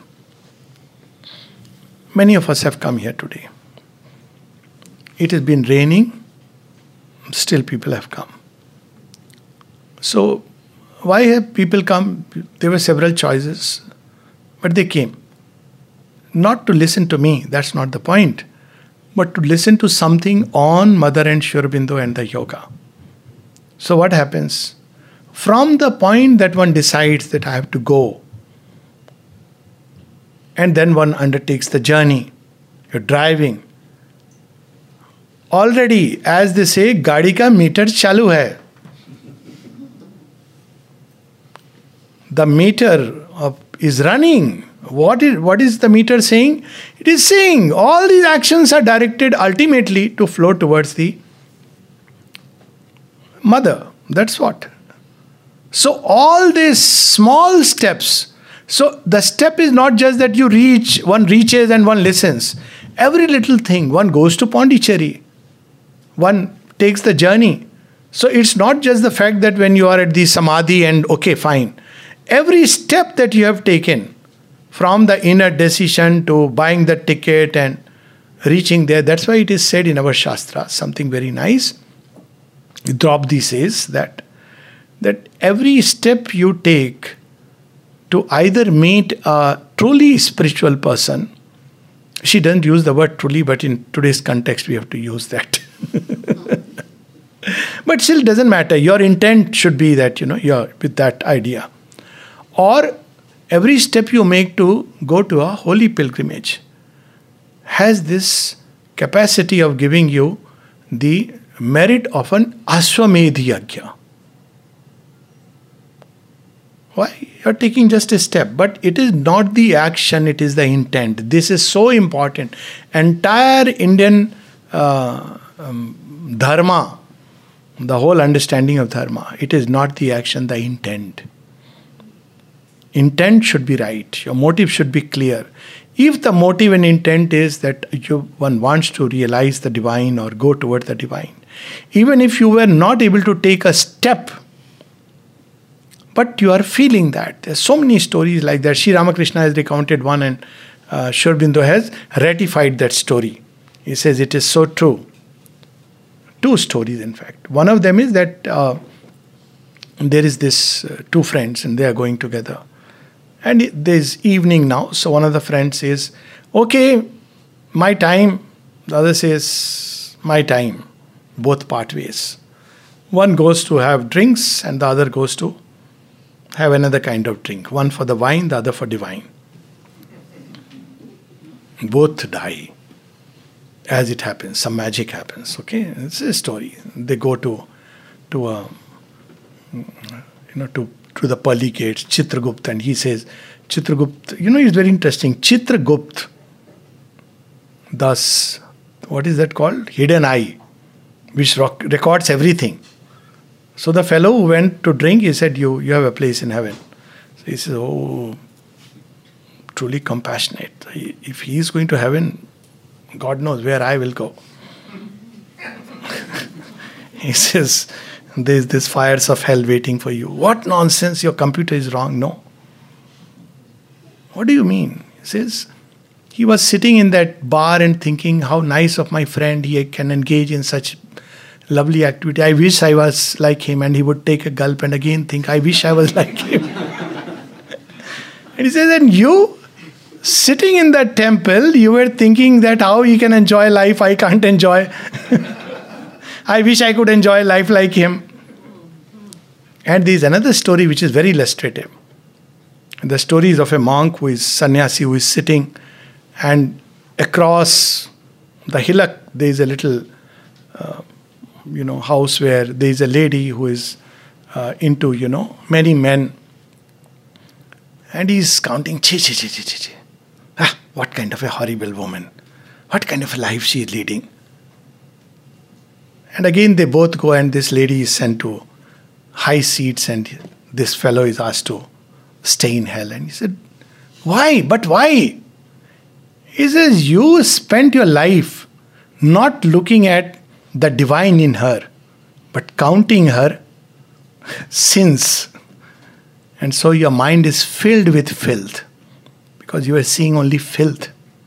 Many of us have come here today. It has been raining, still people have come. So, why have people come? There were several choices, but they came. Not to listen to me, that's not the point, but to listen to something on Mother and Sri Aurobindo and the yoga. So what happens? From the point that one decides that I have to go, and then one undertakes the journey, you're driving. Already, as they say, gaadi ka meter chalu hai. The meter of, is running. What is, what is the meter saying? It is saying all these actions are directed ultimately to flow towards the mother. That's what. So all these small steps. So the step is not just that you reach, one reaches and one listens. Every little thing, one goes to Pondicherry. One takes the journey. So it's not just the fact that when you are at the samadhi and okay, fine. Every step that you have taken, from the inner decision to buying the ticket and reaching there, that's why it is said in our Shastra, something very nice. Draupadi says that, that every step you take to either meet a truly spiritual person, she doesn't use the word truly, but in today's context we have to use that. But still doesn't matter. Your intent should be that, you know, you're with that idea. Or every step you make to go to a holy pilgrimage has this capacity of giving you the merit of an Ashwamedh Yajna. Why? You're taking just a step, but it is not the action, it is the intent. This is so important. Entire Indian uh, um, dharma, the whole understanding of dharma, it is not the action, the intent. Intent should be right. Your motive should be clear. If the motive and intent is that you, one wants to realize the divine or go toward the divine, even if you were not able to take a step, but you are feeling that. There's so many stories like that. Sri Ramakrishna has recounted one, and uh, Sri Aurobindo has ratified that story. He says it is so true. Two stories, in fact. One of them is that uh, there is this uh, two friends and they are going together. And there's evening now, so one of the friends says, okay, my time. The other says, my time. Both part ways. One goes to have drinks and the other goes to have another kind of drink. One for the wine, the other for divine. Both die. As it happens, some magic happens. Okay, it's a story. They go to, to a, you know, to to the pearly gates, Chitragupta, and he says, Chitragupta, you know, it's very interesting. Chitragupta, thus, what is that called? Hidden eye, which rock, records everything. So the fellow who went to drink, he said, you, you have a place in heaven. So he says, oh, truly compassionate. If he is going to heaven, God knows where I will go. He says, there's this fires of hell waiting for you. What nonsense, your computer is wrong. No. What do you mean? He says, he was sitting in that bar and thinking how nice of my friend, he can engage in such lovely activity. I wish I was like him. And he would take a gulp and again think, I wish I was like him. And he says, and you, sitting in that temple, you were thinking that how he can enjoy life, I can't enjoy. I wish I could enjoy life like him. And there is another story which is very illustrative. The story is of a monk who is sannyasi, who is sitting, and across the hillock there is a little, uh, you know, house where there is a lady who is uh, into, you know, many men. And he is counting, chi, chi, chi, chi, chi. Ah, what kind of a horrible woman. What kind of a life she is leading. And again they both go, and this lady is sent to high seats, and this fellow is asked to stay in hell. And he said, why? But why? He says, you spent your life not looking at the divine in her, but counting her sins. And so your mind is filled with filth, because you are seeing only filth.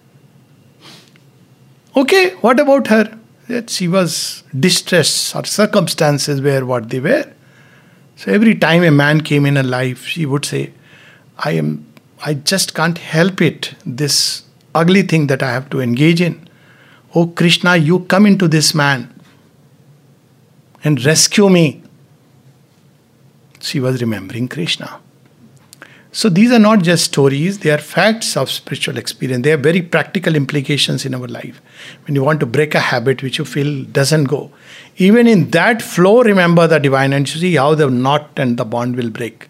Okay, what about her? That she was distressed, or circumstances were what they were. So every time a man came in her life, she would say, I am, I just can't help it, this ugly thing that I have to engage in. Oh Krishna, you come into this man and rescue me. She was remembering Krishna. So these are not just stories, they are facts of spiritual experience. They have very practical implications in our life. When you want to break a habit which you feel doesn't go, even in that flow, remember the divine, and you see how the knot and the bond will break.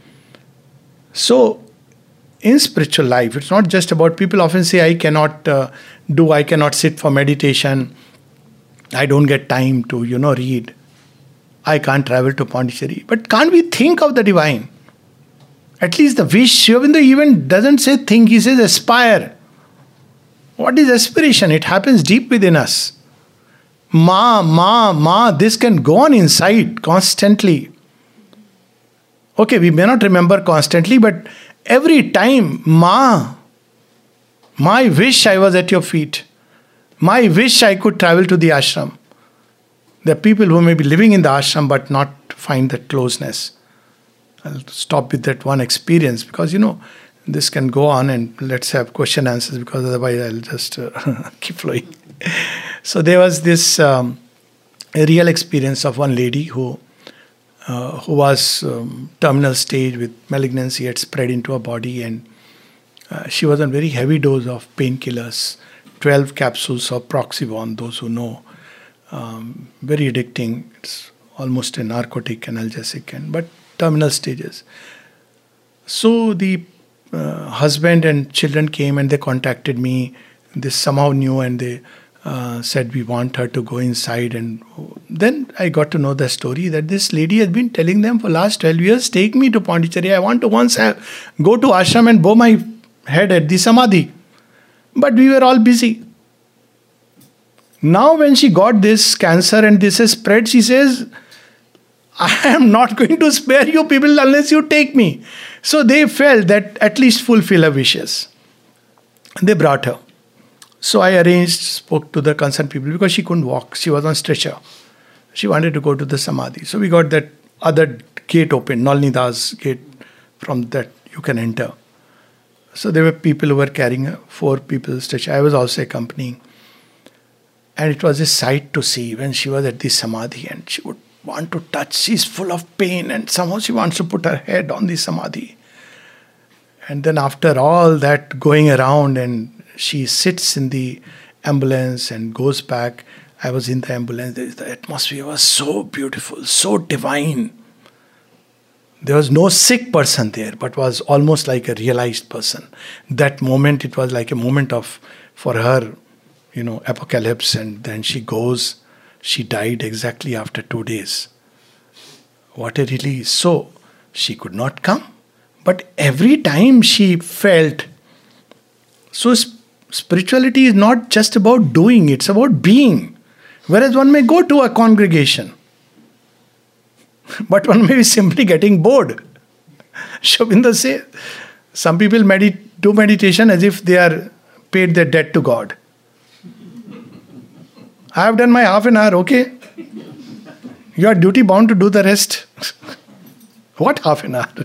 So, in spiritual life, it's not just about, people often say, I cannot uh, do, I cannot sit for meditation, I don't get time to, you know, read, I can't travel to Pondicherry. But can't we think of the divine? At least the wish. Sri Aurobindo even doesn't say think, he says aspire. What is aspiration? It happens deep within us. Ma, ma, ma, this can go on inside constantly. Okay, we may not remember constantly, but every time, ma, my wish I was at your feet. My wish I could travel to the ashram. There are people who may be living in the ashram but not find that closeness. I'll stop with that one experience, because you know this can go on, and let's have question answers, because otherwise I'll just uh, keep flowing. So there was this um, a real experience of one lady who uh, who was um, terminal stage with malignancy had spread into her body, and uh, she was on very heavy dose of painkillers, twelve capsules of Proxivon, those who know, um, very addicting. It's almost a narcotic, analgesic, and but terminal stages. So the uh, husband and children came and they contacted me. They somehow knew, and they uh, said we want her to go inside. And then I got to know the story that this lady has been telling them for last twelve years, take me to Pondicherry. I want to once have, go to ashram and bow my head at the samadhi. But we were all busy. Now when she got this cancer and this has spread, she says, I am not going to spare you people unless you take me. So they felt that at least fulfill her wishes. They brought her. So I arranged, spoke to the concerned people, because she couldn't walk. She was on stretcher. She wanted to go to the samadhi. So we got that other gate open, Nalnidas gate, from that you can enter. So there were people who were carrying a four people stretcher. I was also accompanying. And it was a sight to see when she was at the samadhi, and she would want to touch. She's full of pain, and somehow she wants to put her head on the samadhi. And then after all that going around, and she sits in the ambulance and goes back. I was in the ambulance. The atmosphere was so beautiful, so divine. There was no sick person there, but was almost like a realized person. That moment, it was like a moment of, for her, you know, apocalypse. And then she goes. She died exactly after two days. What a release. So, she could not come. But every time she felt. So, sp- spirituality is not just about doing, it's about being. Whereas one may go to a congregation, but one may be simply getting bored. Sri Aurobindo says, some people medit- do meditation as if they are paid their debt to God. I have done my half an hour, okay. You are duty bound to do the rest. What half an hour?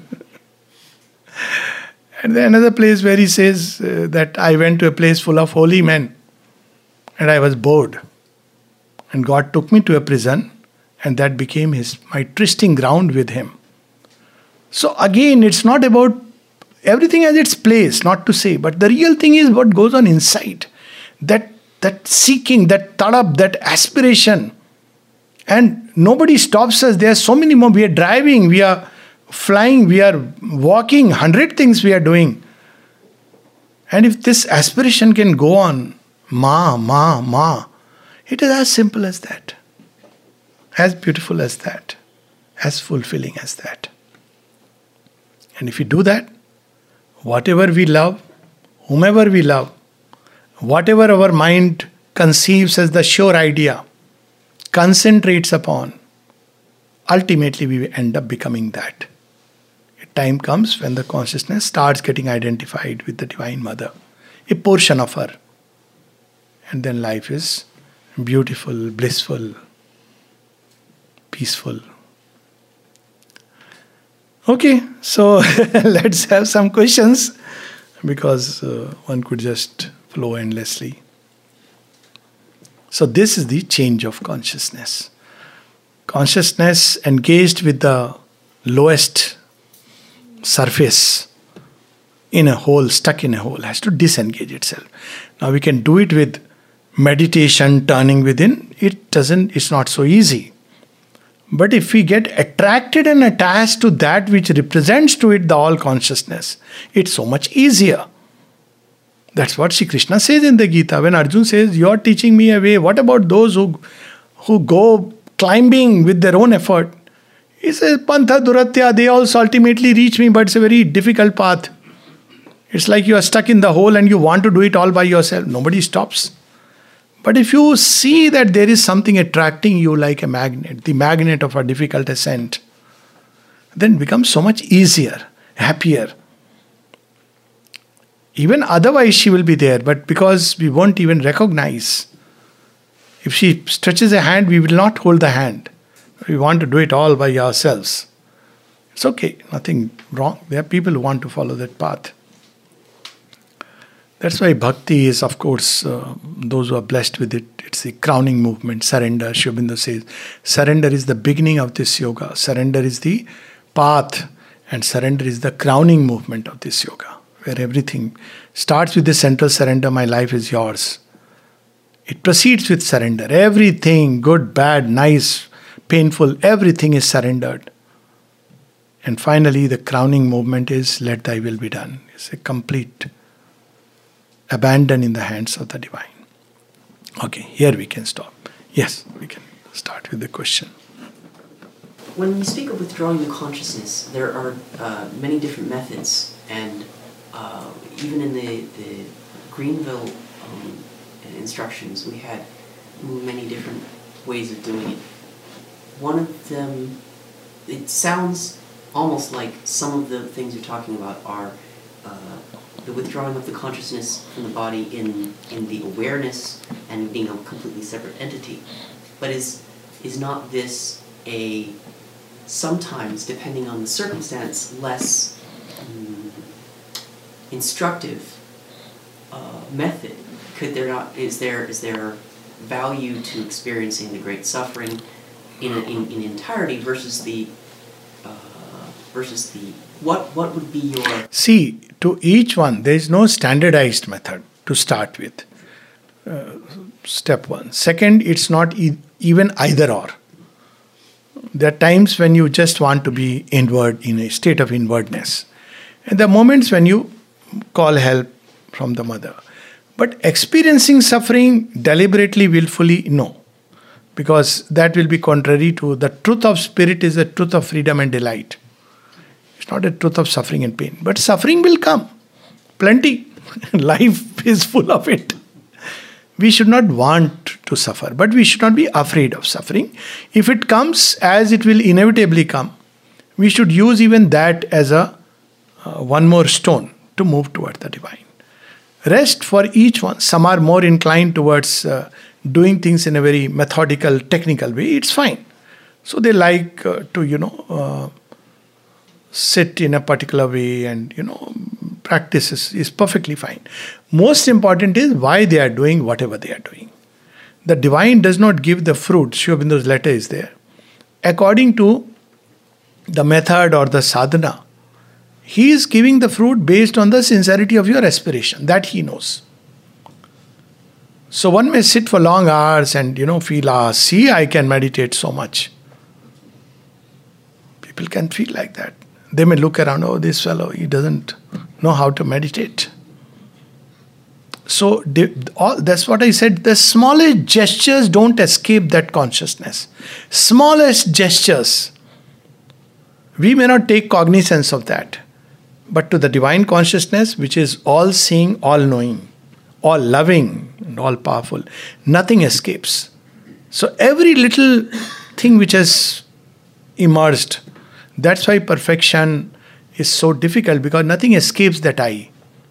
And then another place where he says uh, that I went to a place full of holy men and I was bored. And God took me to a prison, and that became his my trysting ground with him. So again, it's not about, everything has its place, not to say, but the real thing is what goes on inside. That that seeking, that tadap, that aspiration. And nobody stops us. There are so many more. We are driving, we are flying, we are walking, hundred things we are doing. And if this aspiration can go on, ma, ma, ma, it is as simple as that. As beautiful as that, as fulfilling as that. And if we do that, whatever we love, whomever we love, whatever our mind conceives as the sure idea, concentrates upon, ultimately we end up becoming that. A time comes when the consciousness starts getting identified with the Divine Mother, a portion of her. And then life is beautiful, blissful, peaceful. Okay, so let's have some questions, because uh, one could just flow endlessly. So this is the change of consciousness. Consciousness engaged with the lowest surface in a hole, stuck in a hole, has to disengage itself. Now we can do it with meditation, turning within. It doesn't, it's not so easy. But if we get attracted and attached to that which represents to it the all consciousness, it's so much easier. That's what Sri Krishna says in the Gita. When Arjuna says, "You're teaching me a way, what about those who, who go climbing with their own effort?" He says, "Pantha duratya, they also ultimately reach me, but it's a very difficult path. It's like you are stuck in the hole and you want to do it all by yourself. Nobody stops." But if you see that there is something attracting you like a magnet, the magnet of a difficult ascent, then it becomes so much easier, happier. Even otherwise she will be there, but because we won't even recognize. If she stretches a hand, we will not hold the hand. We want to do it all by ourselves. It's okay, nothing wrong. There are people who want to follow that path. That's why bhakti is, of course, uh, those who are blessed with it, it's the crowning movement, surrender. Sri Aurobindo says, surrender is the beginning of this yoga. Surrender is the path, and surrender is the crowning movement of this yoga, where everything starts with the central surrender, my life is yours. It proceeds with surrender. Everything, good, bad, nice, painful, everything is surrendered. And finally, the crowning movement is, let thy will be done. It's a complete abandon in the hands of the divine. Okay, here we can stop. Yes, we can start with the question. When we speak of withdrawing the consciousness, there are uh, many different methods, and uh, even in the, the Greenville um, instructions, we had many different ways of doing it. One of them, it sounds almost like some of the things you're talking about are uh, the withdrawing of the consciousness from the body in, in the awareness and being a completely separate entity. But is is not this a, sometimes, depending on the circumstance, less um, instructive uh, method? Could there not, is there is there value to experiencing the great suffering in a, in, in entirety versus the uh, versus the what what would be your... See, to each one, there is no standardized method to start with. Uh, step one. Second, it's not e- even either or. There are times when you just want to be inward, in a state of inwardness. And there are moments when you call help from the mother. But experiencing suffering deliberately, willfully, no. Because that will be contrary to the truth of spirit is the truth of freedom and delight. It's not a truth of suffering and pain. But suffering will come. Plenty. Life is full of it. We should not want to suffer, but we should not be afraid of suffering. If it comes, as it will inevitably come, we should use even that as a uh, one more stone to move toward the divine. Rest for each one. Some are more inclined towards uh, doing things in a very methodical, technical way. It's fine. So they like uh, to, you know, uh, sit in a particular way and, you know, practice is, is perfectly fine. Most important is why they are doing whatever they are doing. The divine does not give the fruit. Sri Aurobindo's letter is there. According to the method or the sadhana, he is giving the fruit based on the sincerity of your aspiration. That he knows. So one may sit for long hours and, you know, feel, ah, see, I can meditate so much. People can feel like that. They may look around, oh, this fellow, he doesn't know how to meditate. So the, all, that's what I said. The smallest gestures don't escape that consciousness. Smallest gestures. We may not take cognizance of that. But to the divine consciousness, which is all-seeing, all-knowing, all-loving, and all-powerful, nothing escapes. So every little thing which has emerged, that's why perfection is so difficult, because nothing escapes that eye.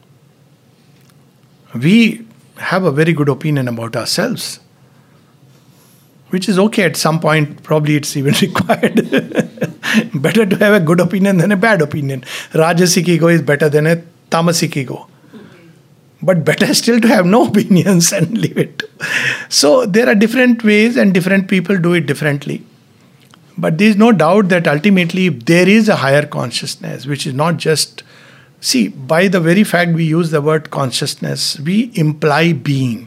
We have a very good opinion about ourselves, which is okay at some point. Probably it's even required. Better to have a good opinion than a bad opinion. Rajasic ego is better than a tamasic ego. But better still to have no opinions and leave it. So there are different ways and different people do it differently. But there is no doubt that ultimately there is a higher consciousness, which is not just... See, by the very fact we use the word consciousness, we imply being.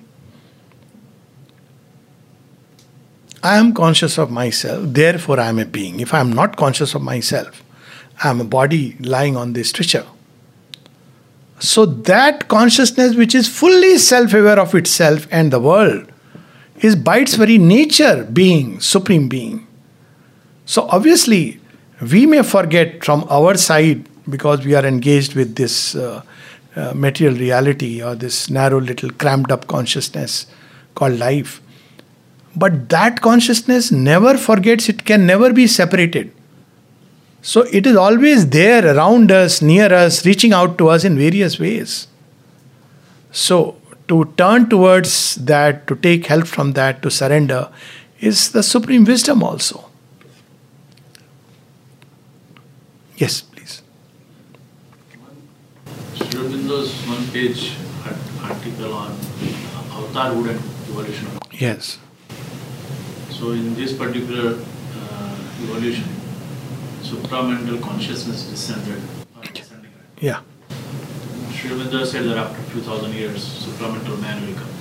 I am conscious of myself, therefore I am a being. If I am not conscious of myself, I am a body lying on this stretcher. So that consciousness which is fully self-aware of itself and the world is by its very nature being, supreme being. So obviously we may forget from our side, because we are engaged with this uh, uh, material reality or this narrow little cramped up consciousness called life. But that consciousness never forgets, it can never be separated. So it is always there, around us, near us, reaching out to us in various ways. So to turn towards that, to take help from that, to surrender, is the supreme wisdom also. Yes, please. Sri Aurobindo's one-page article on Avatarhood and evolution. Yes. So in this particular uh, evolution, supramental consciousness descended. Or descending, right? Yeah. Sri Aurobindo said that after a few thousand years, supramental man will come.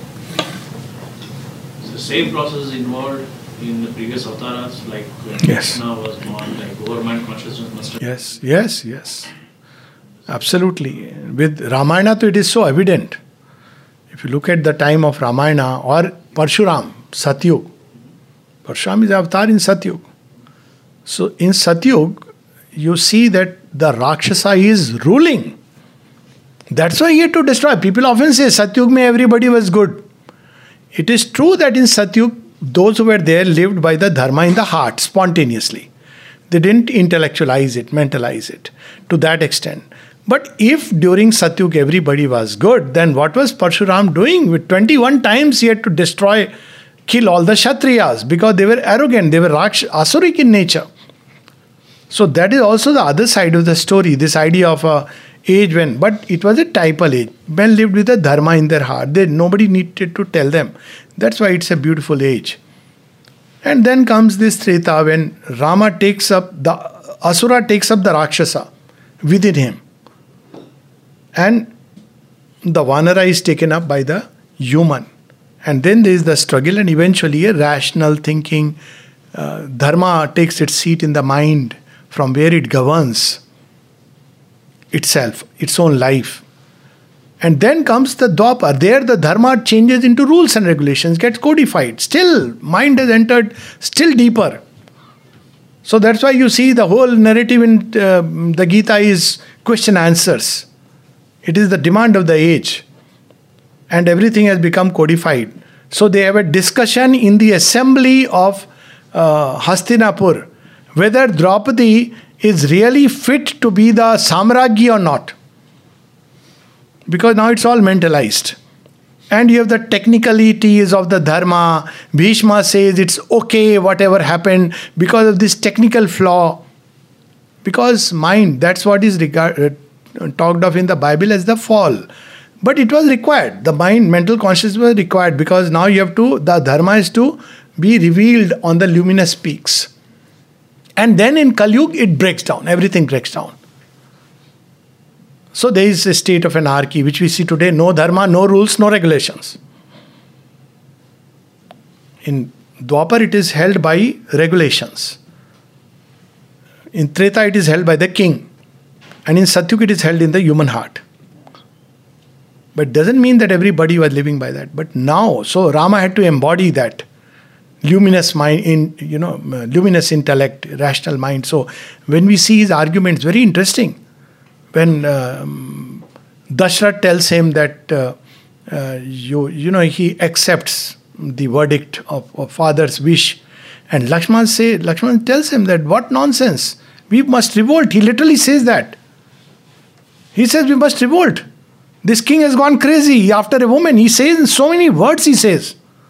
So the same process is involved in the previous avatars, like when Yes. Krishna was born, like overmind consciousness must have. Yes, yes, yes. Absolutely. With Ramayana, it is so evident. If you look at the time of Ramayana or Parshuram, Satyug. Parshuram is avatar in Satyug. So in Satyug, you see that the Rakshasa is ruling. That's why he had to destroy. People often say Satyug mein everybody was good. It is true that in Satyug, those who were there lived by the dharma in the heart, spontaneously. They didn't intellectualize it, mentalize it to that extent. But if during Satyug everybody was good, then what was Parshuram doing? With twenty-one times he had to destroy, kill all the Kshatriyas because they were arrogant, they were Raksh- Asuric in nature. So that is also the other side of the story, this idea of a age when, but it was a typal age. Men lived with a dharma in their heart. They, nobody needed to tell them. That's why it's a beautiful age. And then comes this Treta when Rama takes up, the Asura takes up the Rakshasa within him. And the Vanara is taken up by the human. And then there is the struggle and eventually a rational thinking. Uh, dharma takes its seat in the mind from where it governs itself, its own life. And then comes the Dwapar. There the dharma changes into rules and regulations, gets codified. Still, mind has entered still deeper. So that's why you see the whole narrative in uh, the Gita is question answers. It is the demand of the age. And everything has become codified. So they have a discussion in the assembly of uh, Hastinapur whether Draupadi is really fit to be the Samragyi or not. Because now it's all mentalized. And you have the technicalities of the dharma. Bhishma says it's okay whatever happened because of this technical flaw. Because mind, that's what is regard, uh, talked of in the Bible as the fall. But it was required. The mind, mental consciousness was required because now you have to, the dharma is to be revealed on the luminous peaks. And then in Kali Yuga, it breaks down. Everything breaks down. So there is a state of anarchy which we see today. No dharma, no rules, no regulations. In Dwapar, it is held by regulations. In Treta, it is held by the king. And in Satyug, it is held in the human heart. But doesn't mean that everybody was living by that. But now, so Rama had to embody that luminous mind, in you know, luminous intellect, rational mind. So when we see his arguments, very interesting. When um, Dashrath tells him that uh, uh, you you know he accepts the verdict of, of father's wish, and Lakshman say Lakshman tells him that what nonsense, we must revolt. He literally says that. He says we must revolt. This king has gone crazy after a woman. He says in so many words. He says,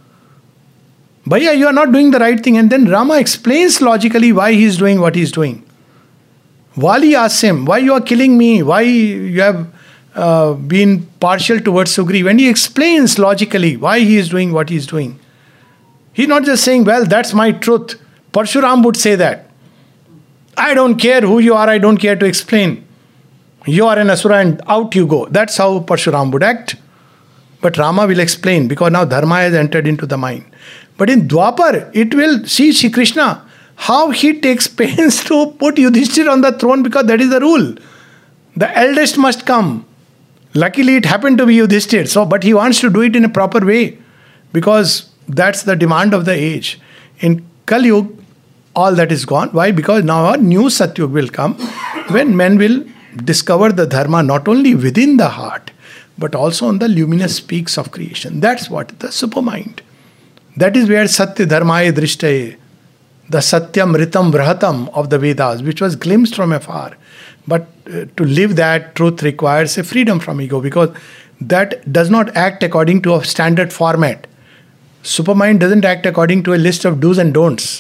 Bhaiya, you are not doing the right thing. And then Rama explains logically why he is doing what he is doing. Vali asks him, why you are killing me? Why you have uh, been partial towards Sugriva? And he explains logically why he is doing what he is doing. He's not just saying, well, that's my truth. Parshuram would say that. I don't care who you are, I don't care to explain. You are an Asura and out you go. That's how Parshuram would act. But Rama will explain because now Dharma has entered into the mind. But in Dwapar, it will see Shri Krishna, how he takes pains to put Yudhishthira on the throne because that is the rule. The eldest must come. Luckily, it happened to be Yudhishthira. So, but he wants to do it in a proper way because that's the demand of the age. In Kali Yuga, all that is gone. Why? Because now a new Satyug will come when men will discover the Dharma not only within the heart but also on the luminous peaks of creation. That's what the supermind. That is where Satya Dharmaya Drishtaye, the Satyam Ritam Vrahatam of the Vedas, which was glimpsed from afar. But uh, to live that truth requires a freedom from ego because that does not act according to a standard format. Supermind doesn't act according to a list of do's and don'ts.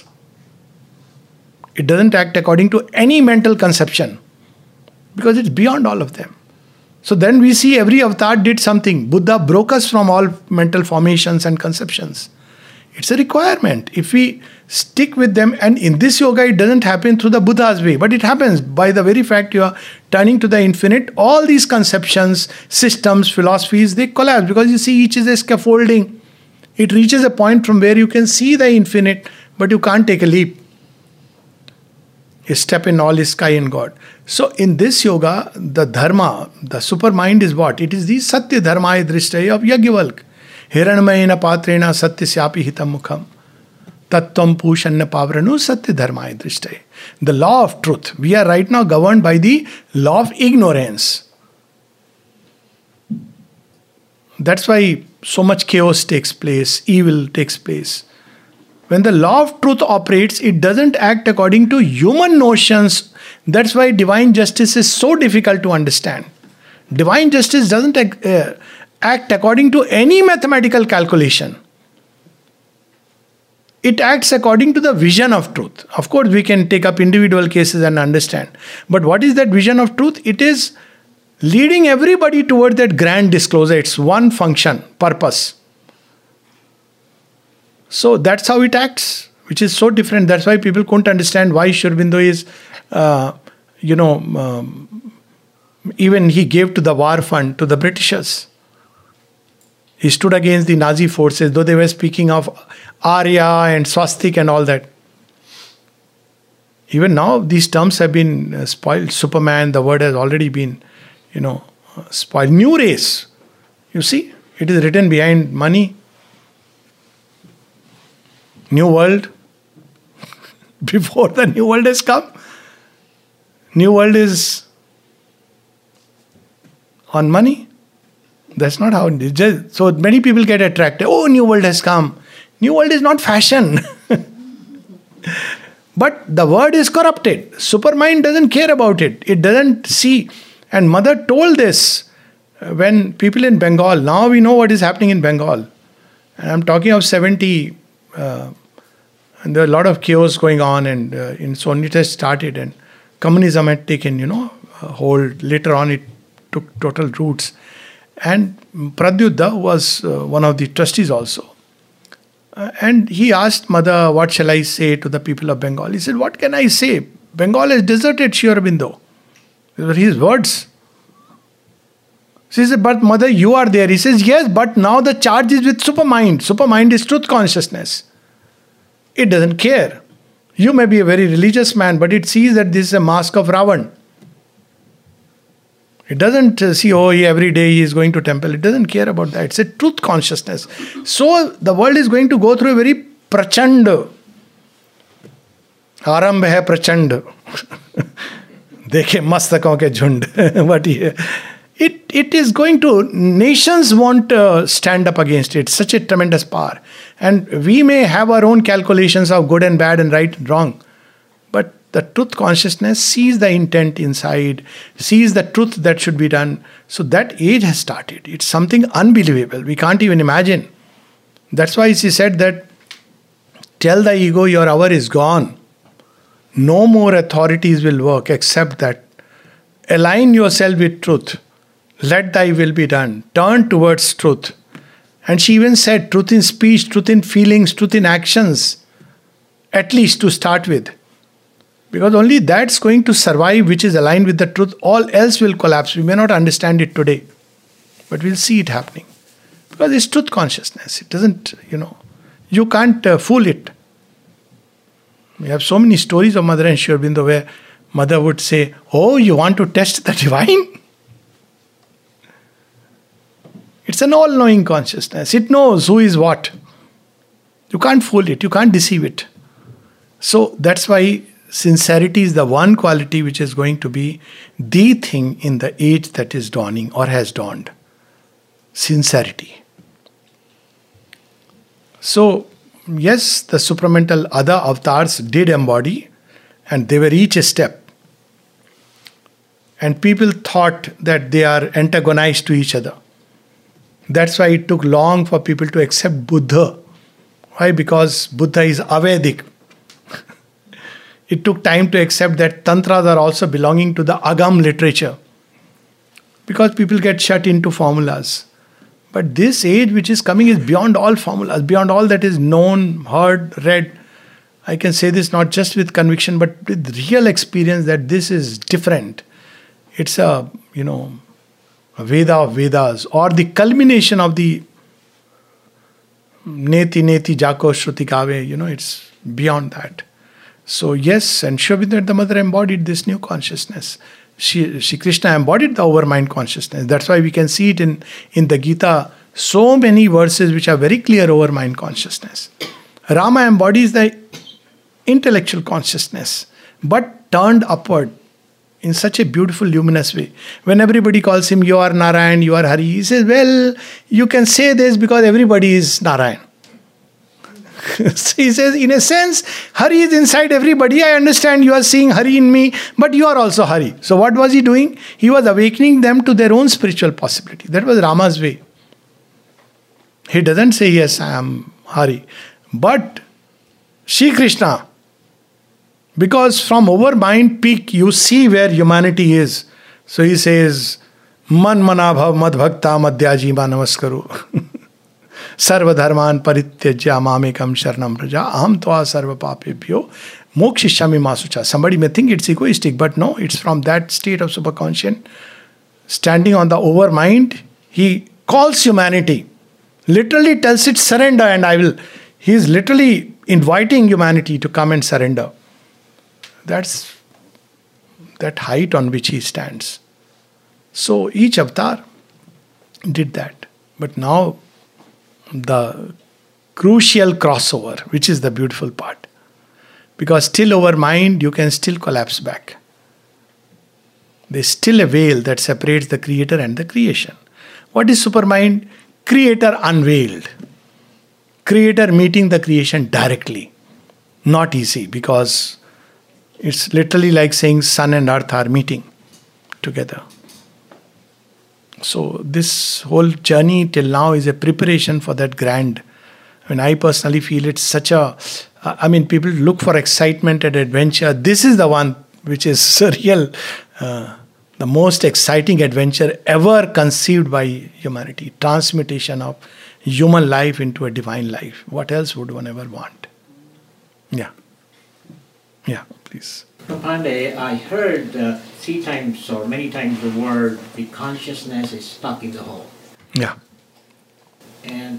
It doesn't act according to any mental conception because it's beyond all of them. So then we see every avatar did something. Buddha broke us from all mental formations and conceptions. It's a requirement. If we stick with them, and in this yoga it doesn't happen through the Buddha's way, but it happens by the very fact you are turning to the infinite. All these conceptions, systems, philosophies, they collapse because you see each is a scaffolding. It reaches a point from where you can see the infinite, but you can't take a leap. A step in all is sky and God. So in this yoga, the dharma, the supermind is what? It is the Satya Dharmaya Drishtaya of Yajnavalkya. Hiranmayena patrena satya syapi hitam mukham. Tattvam pushanna pavranu satya dharmaya drishtaya. The law of truth. We are right now governed by the law of ignorance. That's why so much chaos takes place, evil takes place. When the law of truth operates, it doesn't act according to human notions. That's why divine justice is so difficult to understand. Divine justice doesn't uh, act according to any mathematical calculation. It acts according to the vision of truth. Of course, we can take up individual cases and understand. But what is that vision of truth? It is leading everybody toward that grand disclosure. It's one function, purpose. So that's how it acts, which is so different. That's why people couldn't understand why Sri Aurobindo is, uh, you know, um, even he gave to the war fund to the Britishers. He stood against the Nazi forces, though they were speaking of Arya and Swastik and all that. Even now, these terms have been uh, spoiled. Superman, the word has already been, you know, uh, spoiled. New race. You see, it is written behind money. New world. Before the new world has come. New world is on money. That's not how it is. Just, so many people get attracted. Oh, new world has come. New world is not fashion. But the word is corrupted. Supermind doesn't care about it. It doesn't see. And Mother told this when people in Bengal, now we know what is happening in Bengal. And I'm talking of seventy, uh, and there are a lot of chaos going on, and uh, in so it has started, and communism had taken, you know, hold. Later on, it took total roots. And Pradyuddha was uh, one of the trustees also. Uh, and he asked Mother, what shall I say to the people of Bengal? He said, what can I say? Bengal has deserted Sri Aurobindo. These were his words. She said, but Mother, you are there. He says, yes, but now the charge is with supermind. Supermind is truth consciousness. It doesn't care. You may be a very religious man, but it sees that this is a mask of Ravan. It doesn't uh, see, oh, he, every day he is going to temple. It doesn't care about that. It's a truth consciousness. So the world is going to go through a very prachand. आरंभ है प्रचंड देखे मस्तकों के झुंड but it it is going to, nations won't uh, stand up against it. Such a tremendous power, and we may have our own calculations of good and bad and right and wrong, but the truth consciousness sees the intent inside, sees the truth that should be done. So that age has started. It's something unbelievable. We can't even imagine. That's why she said that, tell the ego your hour is gone. No more authorities will work except that. Align yourself with truth. Let thy will be done. Turn towards truth. And she even said truth in speech, truth in feelings, truth in actions. At least to start with. Because only that's going to survive, which is aligned with the truth. All else will collapse. We may not understand it today, but we'll see it happening. Because it's truth consciousness. It doesn't, you know, you can't uh, fool it. We have so many stories of Mother and Sri Aurobindo where Mother would say, oh, you want to test the divine? It's an all-knowing consciousness. It knows who is what. You can't fool it. You can't deceive it. So that's why sincerity is the one quality which is going to be the thing in the age that is dawning or has dawned. Sincerity. So, yes, the supramental other avatars did embody, and they were each a step. And people thought that they are antagonized to each other. That's why it took long for people to accept Buddha. Why? Because Buddha is Avedic. It took time to accept that Tantras are also belonging to the Agam literature. Because people get shut into formulas. But this age which is coming is beyond all formulas, beyond all that is known, heard, read. I can say this not just with conviction, but with real experience that this is different. It's a, you know, a Veda of Vedas, or the culmination of the Neti Neti Jako Shruti Kave, you know, it's beyond that. So yes, and Sri Aurobindo, the Mother, embodied this new consciousness. She, Shri Krishna embodied the overmind consciousness. That's why we can see it in, in the Gita, so many verses which are very clear overmind consciousness. Rama embodies the intellectual consciousness, but turned upward in such a beautiful, luminous way. When everybody calls him, you are Narayan, you are Hari, he says, well, you can say this because everybody is Narayan. So he says, in a sense, Hari is inside everybody. I understand you are seeing Hari in me, but you are also Hari. So what was he doing? He was awakening them to their own spiritual possibility. That was Rama's way. He doesn't say, yes, I am Hari. But Shri Krishna, because from over mind peak, you see where humanity is. So he says, Man manabhav mad bhakta madhyaji ma namaskaru. Sarva dharman parityajya mamekam sharanam praja aham tva sarva papebhyo mokshishami masucha. Somebody may think it's egoistic, but no, it's from that state of superconscious. Standing on the over mind, he calls humanity. Literally tells it, surrender and I will. He is literally inviting humanity to come and surrender. That's that height on which he stands. So each avatar did that. But now the crucial crossover, which is the beautiful part. Because still over mind, you can still collapse back. There's still a veil that separates the creator and the creation. What is supermind? Creator unveiled. Creator meeting the creation directly. Not easy, because it's literally like saying sun and earth are meeting together. So this whole journey till now is a preparation for that grand. I mean, I personally feel it's such a, I mean, people look for excitement and adventure. This is the one which is surreal, uh, the most exciting adventure ever conceived by humanity. Transmutation of human life into a divine life. What else would one ever want? Yeah. Yeah, please. Pandey, I heard uh, three times or many times the word, the consciousness is stuck in the hole. Yeah. And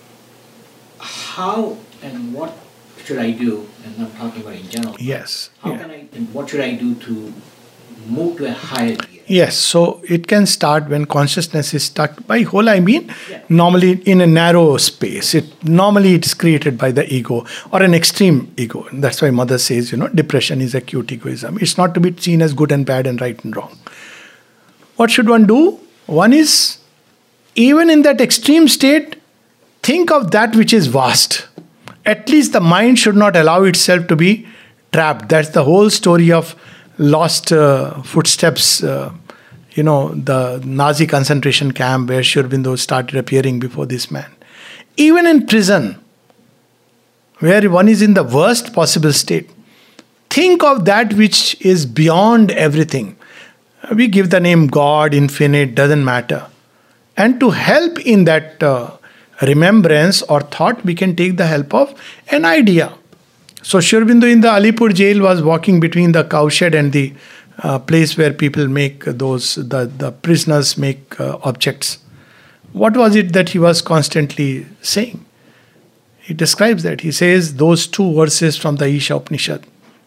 how and what should I do, and I'm talking about in general. Yes. How yeah. can I, and what should I do to move to a higher gear? Yes, so it can start when consciousness is stuck. By whole I mean Yeah. normally in a narrow space. It normally it's created by the ego or an extreme ego. And that's why mother says, you know, depression is acute egoism. It's not to be seen as good and bad and right and wrong. What should one do? One is, even in that extreme state, think of that which is vast. At least the mind should not allow itself to be trapped. That's the whole story of lost uh, footsteps. Uh, you know, the Nazi concentration camp where Sri Aurobindo started appearing before this man. Even in prison, where one is in the worst possible state, think of that which is beyond everything. We give the name God, infinite, doesn't matter. And to help in that uh, remembrance or thought, we can take the help of an idea. So Sri Aurobindo in the Alipur jail was walking between the cowshed and the uh, place where people make those, the, the prisoners make uh, objects. What was it that he was constantly saying? He describes that. He says those two verses from the Isha Upanishad.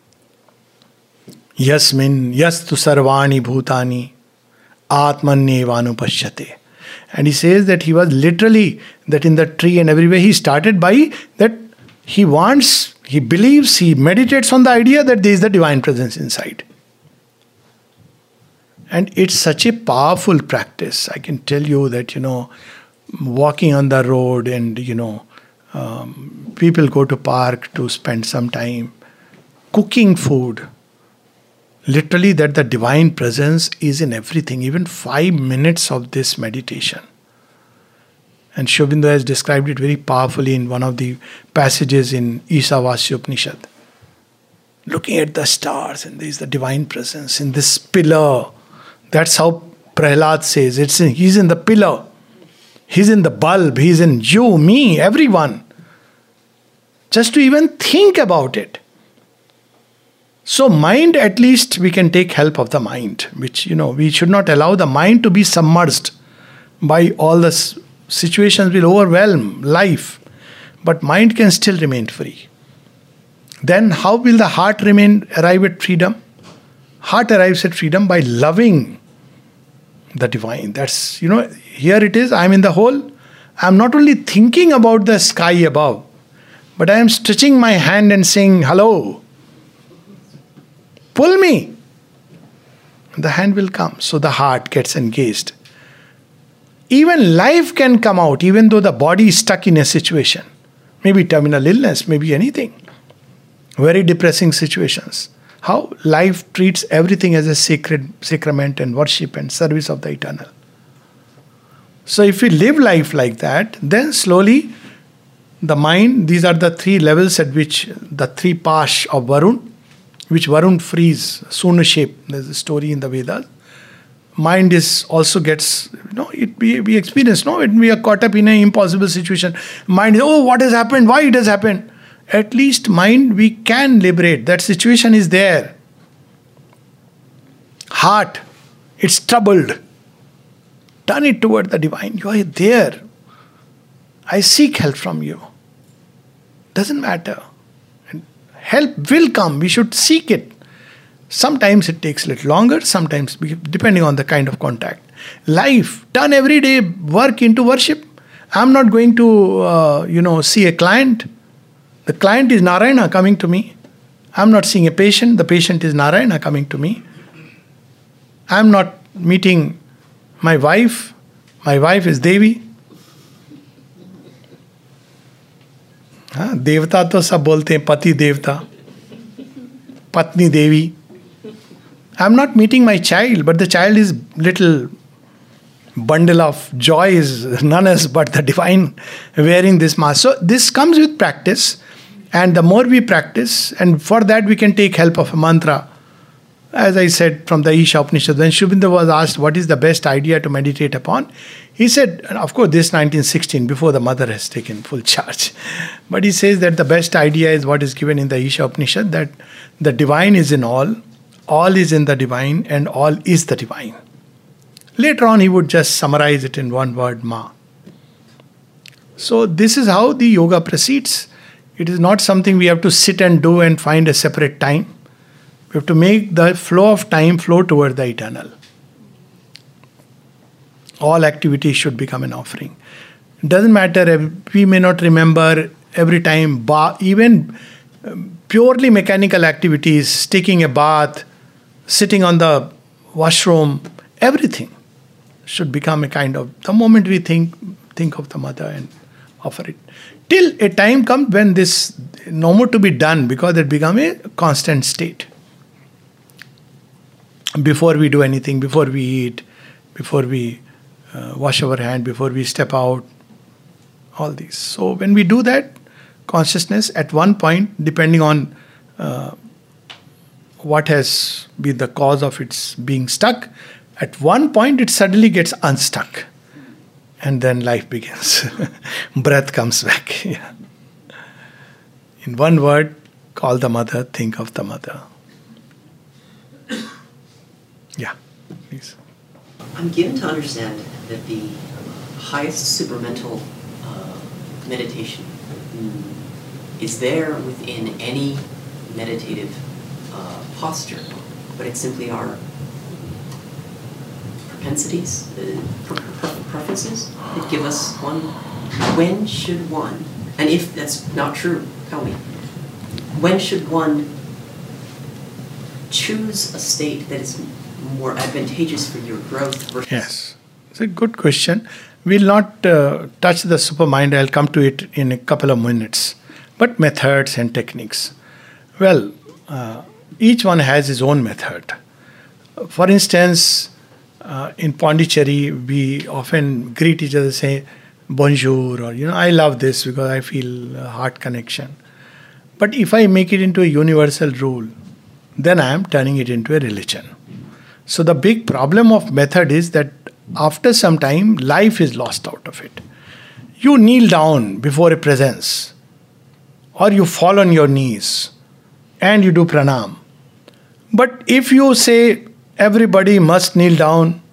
Yasmin yastu sarvani bhutani atmanyevanupashyate. And he says that he was literally, that in the tree and everywhere, he started by that he wants, he believes, he meditates on the idea that there is the divine presence inside. And it's such a powerful practice. I can tell you that, you know, walking on the road and, you know, um, people go to park to spend some time, cooking food. Literally that the divine presence is in everything, even five minutes of this meditation. And Sri Aurobindo has described it very powerfully in one of the passages in Isavasya Upanishad. Looking at the stars, and there is the divine presence in this pillar. That's how Prahlad says, it's in, he's in the pillar. He's in the bulb, he's in you, me, everyone. Just to even think about it. So mind, at least we can take help of the mind, which, you know, we should not allow the mind to be submerged by all the s- situations will overwhelm life. But mind can still remain free. Then how will the heart remain, arrive at freedom? Heart arrives at freedom by loving the divine. That's, you know, here it is, I am in the whole. I am not only thinking about the sky above, but I am stretching my hand and saying, hello, pull me. The hand will come. So the heart gets engaged. Even life can come out, even though the body is stuck in a situation. Maybe terminal illness, maybe anything. Very depressing situations. How life treats everything as a sacred sacrament and worship and service of the eternal. So if we live life like that, then slowly the mind, these are the three levels at which the three pash of Varun, which Varun frees, Suna shape. There's a story in the Vedas. Mind is also gets, you know, it we, we experience, no, when we are caught up in an impossible situation. Mind is, oh, what has happened? Why it has happened? At least mind we can liberate. That situation is there. Heart, it's troubled. Turn it toward the divine. You are there. I seek help from you. Doesn't matter. And help will come. We should seek it. Sometimes it takes a little longer, sometimes depending on the kind of contact. Life, turn every day work into worship. I'm not going to, uh, you know, see a client. The client is Narayana coming to me. I'm not seeing a patient. The patient is Narayana coming to me. I'm not meeting my wife. My wife is Devi. हाँ, देवता तो सब बोलते हैं पति देवता, पत्नी देवी. I'm not meeting my child, but the child is little bundle of joy is none else but the divine wearing this mask. So this comes with practice, and the more we practice, and for that we can take help of a mantra. As I said from the Isha Upanishad, when Sri Aurobindo was asked what is the best idea to meditate upon, he said, and of course this nineteen sixteen, before the mother has taken full charge. But he says that the best idea is what is given in the Isha Upanishad, that the divine is in all, all is in the divine, and all is the divine. Later on he would just summarize it in one word, Ma. So this is how the yoga proceeds. It is not something we have to sit and do and find a separate time. We have to make the flow of time flow toward the eternal. All activities should become an offering. Doesn't matter, we may not remember every time, ba- even purely mechanical activities, taking a bath, sitting on the washroom, everything should become a kind of, the moment we think, think of the mother and offer it. Till a time comes when this no more to be done, because it become a constant state. Before we do anything, before we eat, before we uh, wash our hand, before we step out, all these. So when we do that, consciousness at one point, depending on uh, what has been the cause of its being stuck, at one point it suddenly gets unstuck. And then life begins. Breath comes back. Yeah. In one word, call the mother, think of the mother. Yeah, please. I'm given to understand that the highest supramental uh, meditation mm, is there within any meditative uh, posture, but it's simply our propensities, uh, pre- pre- preferences that give us one. When should one, and if that's not true, tell me, when should one choose a state that is more advantageous for your growth versus... Yes, it's a good question. We'll not uh, touch the supermind. I'll come to it in a couple of minutes. But methods and techniques. Well, uh, each one has his own method. For instance, uh, in Pondicherry, we often greet each other, say, bonjour, or, you know, I love this because I feel a heart connection. But if I make it into a universal rule, then I am turning it into a religion. So the big problem of method is that after some time, life is lost out of it. You kneel down before a presence, or you fall on your knees, and you do pranam. But if you say everybody must kneel down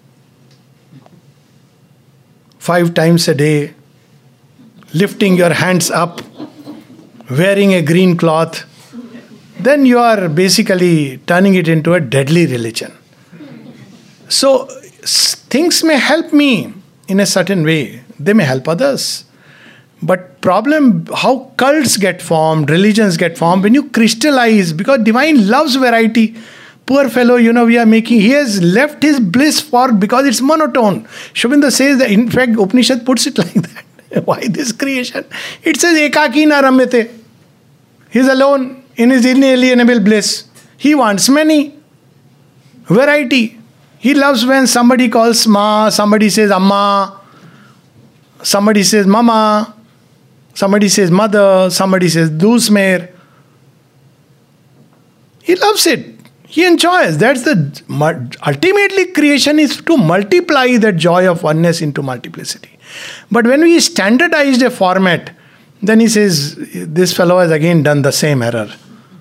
five times a day, lifting your hands up, wearing a green cloth, then you are basically turning it into a deadly religion. So things may help me in a certain way. They may help others. But problem, how cults get formed, religions get formed, when you crystallize, because divine loves variety. Poor fellow, you know, we are making, he has left his bliss for, because it's monotone. Sri Aurobindo says that, in fact, Upanishad puts it like that. Why this creation? It says, ekaki na ramyate. He is alone in his inalienable bliss. He wants many. Variety. He loves when somebody calls ma, somebody says amma, somebody says mama, somebody says mother, somebody says dusmer. He loves it. He enjoys. That's the ultimately creation is to multiply the joy of oneness into multiplicity. But when we standardized a format, then he says, this fellow has again done the same error.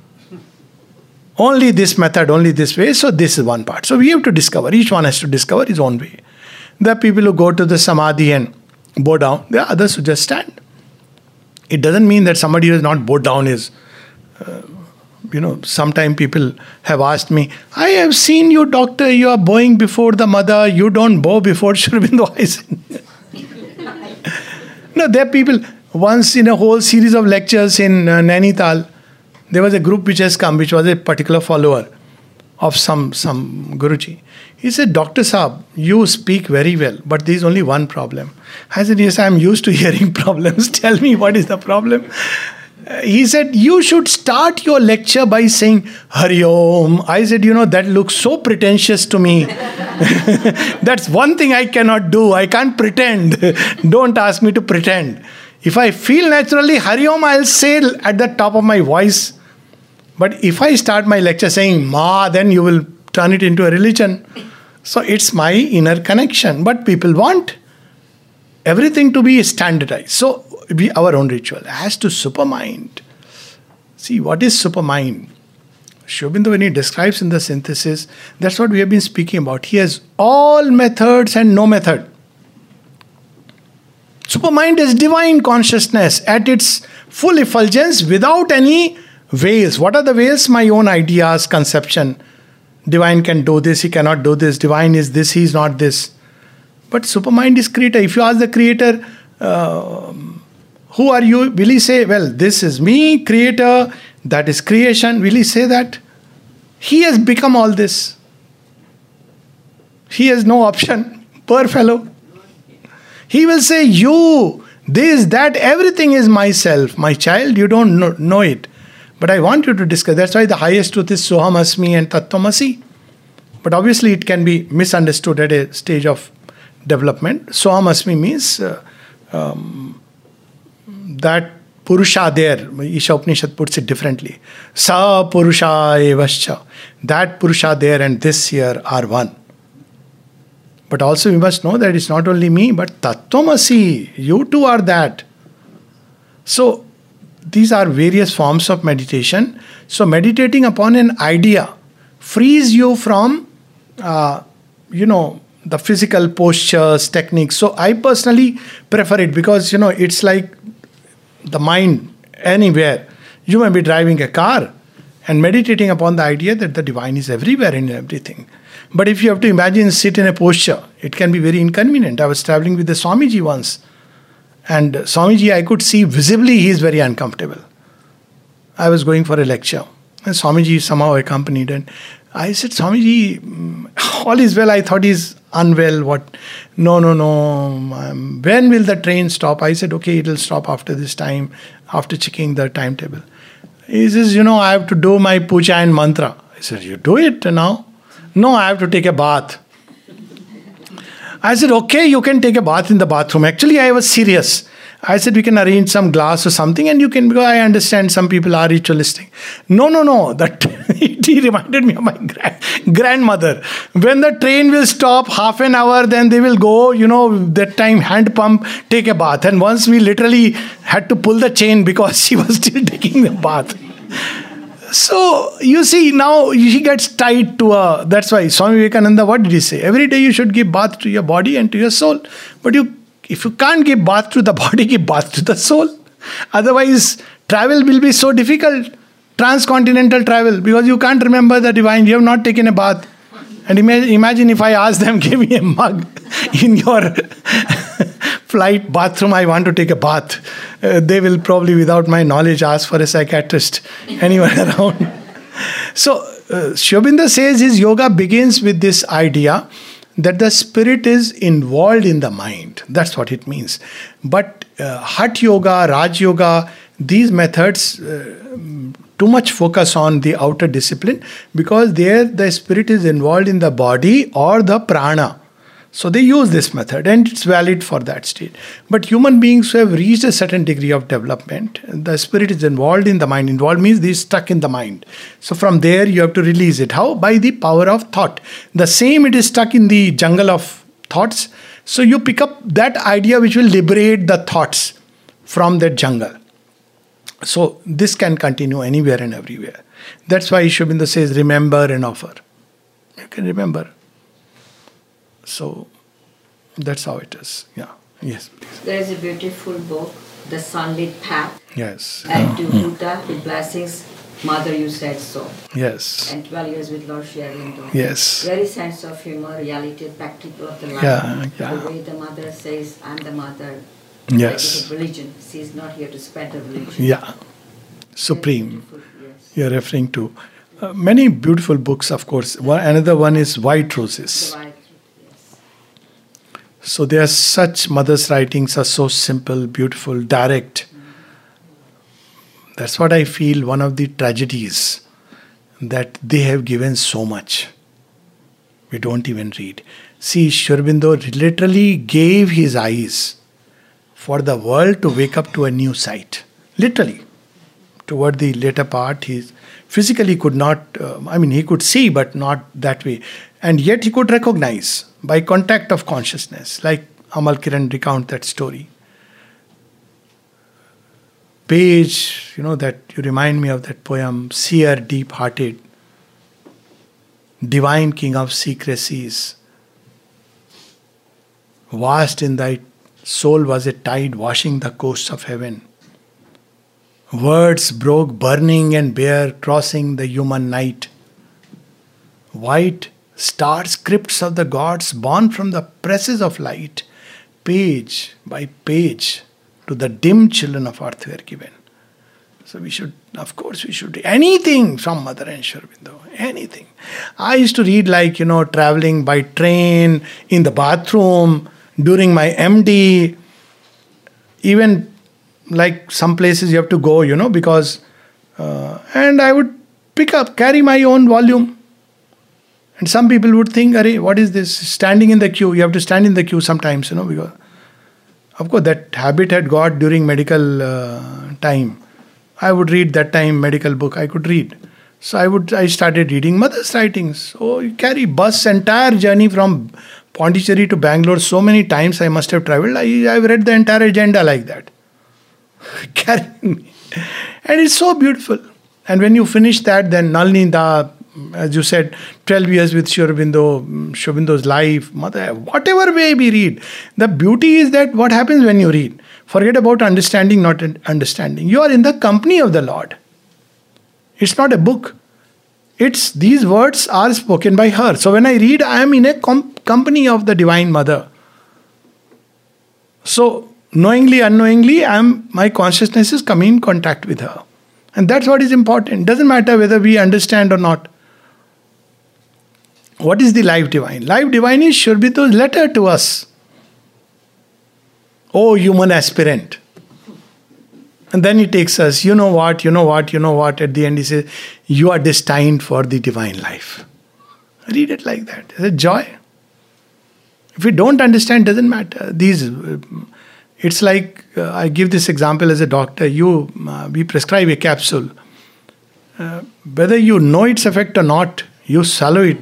Only this method, only this way. So this is one part. So we have to discover. Each one has to discover his own way. There are people who go to the samadhi and bow down. There are others who just stand. It doesn't mean that somebody who is not bowed down is, uh, you know, sometimes people have asked me, I have seen you, doctor, you are bowing before the mother, you don't bow before Sri Aurobindo. I said, no, there are people, once in a whole series of lectures in uh, Nainital, there was a group which has come, which was a particular follower of some, some Guruji. He said, Doctor Saab, you speak very well, but there is only one problem. I said, yes, I am used to hearing problems. Tell me what is the problem. Uh, he said, you should start your lecture by saying, Hari Om. I said, you know, that looks so pretentious to me. That's one thing I cannot do. I can't pretend. Don't ask me to pretend. If I feel naturally Hari Om, I'll say at the top of my voice. But if I start my lecture saying Ma, then you will turn it into a religion. So it's my inner connection. But people want everything to be standardized. So we, our own ritual has to supermind. See, what is supermind? Sri Aurobindo, when he describes in the synthesis, that's what we have been speaking about. He has all methods and no method. Supermind is divine consciousness at its full effulgence without any veils. What are the veils? My own ideas, conception. Divine can do this, he cannot do this. Divine is this, he is not this. But supermind is creator. If you ask the creator, uh, who are you? Will he say, well, this is me, creator, that is creation? Will he say that? He has become all this. He has no option. Poor fellow. He will say, you, this, that, everything is myself. My child, you don't know, know it. But I want you to discuss. That's why the highest truth is Soham Asmi and Tattvamasi. But obviously it can be misunderstood at a stage of development. Soham Asmi means uh, um, that Purusha there. Isha Upanishad puts it differently. Sa Purusha evascha. That Purusha there and this here are one. But also we must know that it's not only me, but Tattvamasi. You too are that. So these are various forms of meditation. So meditating upon an idea frees you from, uh, you know, the physical postures, techniques. So I personally prefer it because, you know, it's like the mind anywhere. You may be driving a car and meditating upon the idea that the divine is everywhere in everything. But if you have to imagine sit in a posture, it can be very inconvenient. I was traveling with the Swamiji once. And Swamiji, I could see visibly he is very uncomfortable. I was going for a lecture. And Swamiji somehow accompanied. And I said, Swamiji, all is well. I thought he's unwell. What? No, no, no. Um, when will the train stop? I said, okay, it will stop after this time, after checking the timetable. He says, you know, I have to do my puja and mantra. I said, you do it now? No, I have to take a bath. I said, okay, you can take a bath in the bathroom. Actually, I was serious. I said, we can arrange some glass or something and you can, because I understand some people are ritualistic. No, no, no. That he reminded me of my grand, grandmother. When the train will stop half an hour, then they will go, you know, that time hand pump, take a bath. And once we literally had to pull the chain because she was still taking the bath. So, you see, now he gets tied to a... That's why Swami Vivekananda, what did he say? Every day you should give bath to your body and to your soul. But you, if you can't give bath to the body, give bath to the soul. Otherwise, travel will be so difficult. Transcontinental travel, because you can't remember the divine. You have not taken a bath. And imagine, imagine if I ask them, give me a mug in your flight bathroom, I want to take a bath. Uh, they will probably, without my knowledge, ask for a psychiatrist, anyone around. So, uh, Sri Aurobindo says his yoga begins with this idea that the spirit is involved in the mind. That's what it means. But uh, Hatha Yoga, Raj Yoga, these methods uh, too much focus on the outer discipline because there the spirit is involved in the body or the prana. So they use this method and it's valid for that state. But human beings who have reached a certain degree of development, the spirit is involved in the mind. Involved means they are stuck in the mind. So from there you have to release it. How? By the power of thought. The same, it is stuck in the jungle of thoughts. So you pick up that idea which will liberate the thoughts from that jungle. So this can continue anywhere and everywhere. That's why Sri Aurobindo says, remember and offer. You can remember. So that's how it is. Yeah. Yes, please. There is a beautiful book, The Sunlit Path. Yes. And to Buddha with blessings, Mother, you said so. Yes. And twelve years with Lord Sri Aurobindo. Yes. Very sense of humor, reality, practical of the life. Yeah, yeah. The way the mother says, I'm the mother. Yes. Like religion. She is not here to spread the religion. Yeah. Supreme. Yes. You're referring to uh, many beautiful books, of course. One, another one is White Roses. The white, yes. So they are such, mother's writings are so simple, beautiful, direct. Mm-hmm. That's what I feel one of the tragedies, that they have given so much. We don't even read. See, Sri Aurobindo literally gave his eyes for the world to wake up to a new sight. Literally. Toward the later part, he physically could not, uh, I mean, he could see, but not that way. And yet he could recognize by contact of consciousness, like Amal Kiran recount that story. Page, you know, that you remind me of that poem, seer deep-hearted, divine king of secrecies, vast in thy soul was a tide washing the coasts of heaven. Words broke burning and bare, crossing the human night. White Star scripts of the gods born from the presses of light, page by page, to the dim children of earth were given. So we should, of course, we should read anything from Mother and Sri Aurobindo, anything. I used to read like, you know, traveling by train, in the bathroom, during my M D, even like some places you have to go, you know, because, uh, and I would pick up, carry my own volume. And some people would think, Arey, what is this? Standing in the queue. You have to stand in the queue sometimes, you know, because, of course, that habit had got during medical uh, time. I would read that time medical book. I could read. So I would. I started reading Mother's writings. Oh, you carry bus, entire journey from Pondicherry to Bangalore. So many times I must have traveled. I, I've read the entire agenda like that. Carrying me. And it's so beautiful. And when you finish that, then Nalini Da, as you said, twelve years with Sri Aurobindo, Sri Aurobindo's life, Mother, whatever way we read. The beauty is that what happens when you read. Forget about understanding, not understanding. You are in the company of the Lord. It's not a book. It's these words are spoken by her. So when I read, I am in a com- company of the Divine Mother. So knowingly, unknowingly, I am my consciousness is coming in contact with her. And that's what is important. Doesn't matter whether we understand or not. What is the life divine? Life divine is Sri Aurobindo's letter to us. Oh, human aspirant. And then he takes us, you know what, you know what, you know what. At the end he says, you are destined for the divine life. Read it like that. It's a joy. If we don't understand, doesn't matter. These, it's like, uh, I give this example as a doctor. You, uh, we prescribe a capsule. Uh, whether you know its effect or not, you swallow it.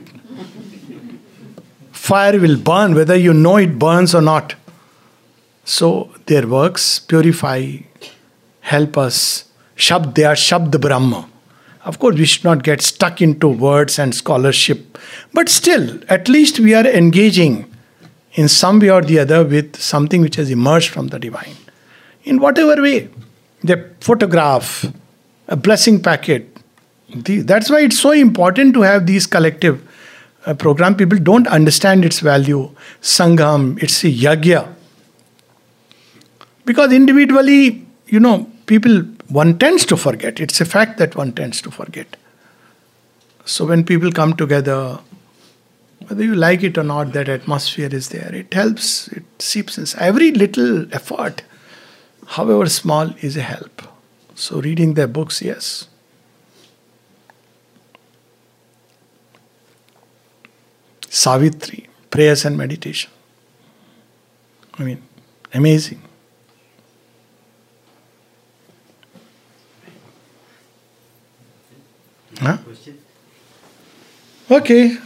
Fire will burn, whether you know it burns or not. So their works purify, help us. Shabd, they are Shabd Brahma. Of course, we should not get stuck into words and scholarship. But still, at least we are engaging in some way or the other with something which has emerged from the divine. In whatever way. The photograph, a blessing packet. The, that's why it's so important to have these collective uh, program. People don't understand its value. Sangham, it's a yagya. Because individually, you know, people, one tends to forget. It's a fact that one tends to forget. So when people come together, whether you like it or not, that atmosphere is there. It helps, it seeps in. Every little effort, however small, is a help. So reading their books, yes. Savitri, prayers and meditation. I mean, amazing. Huh? Okay.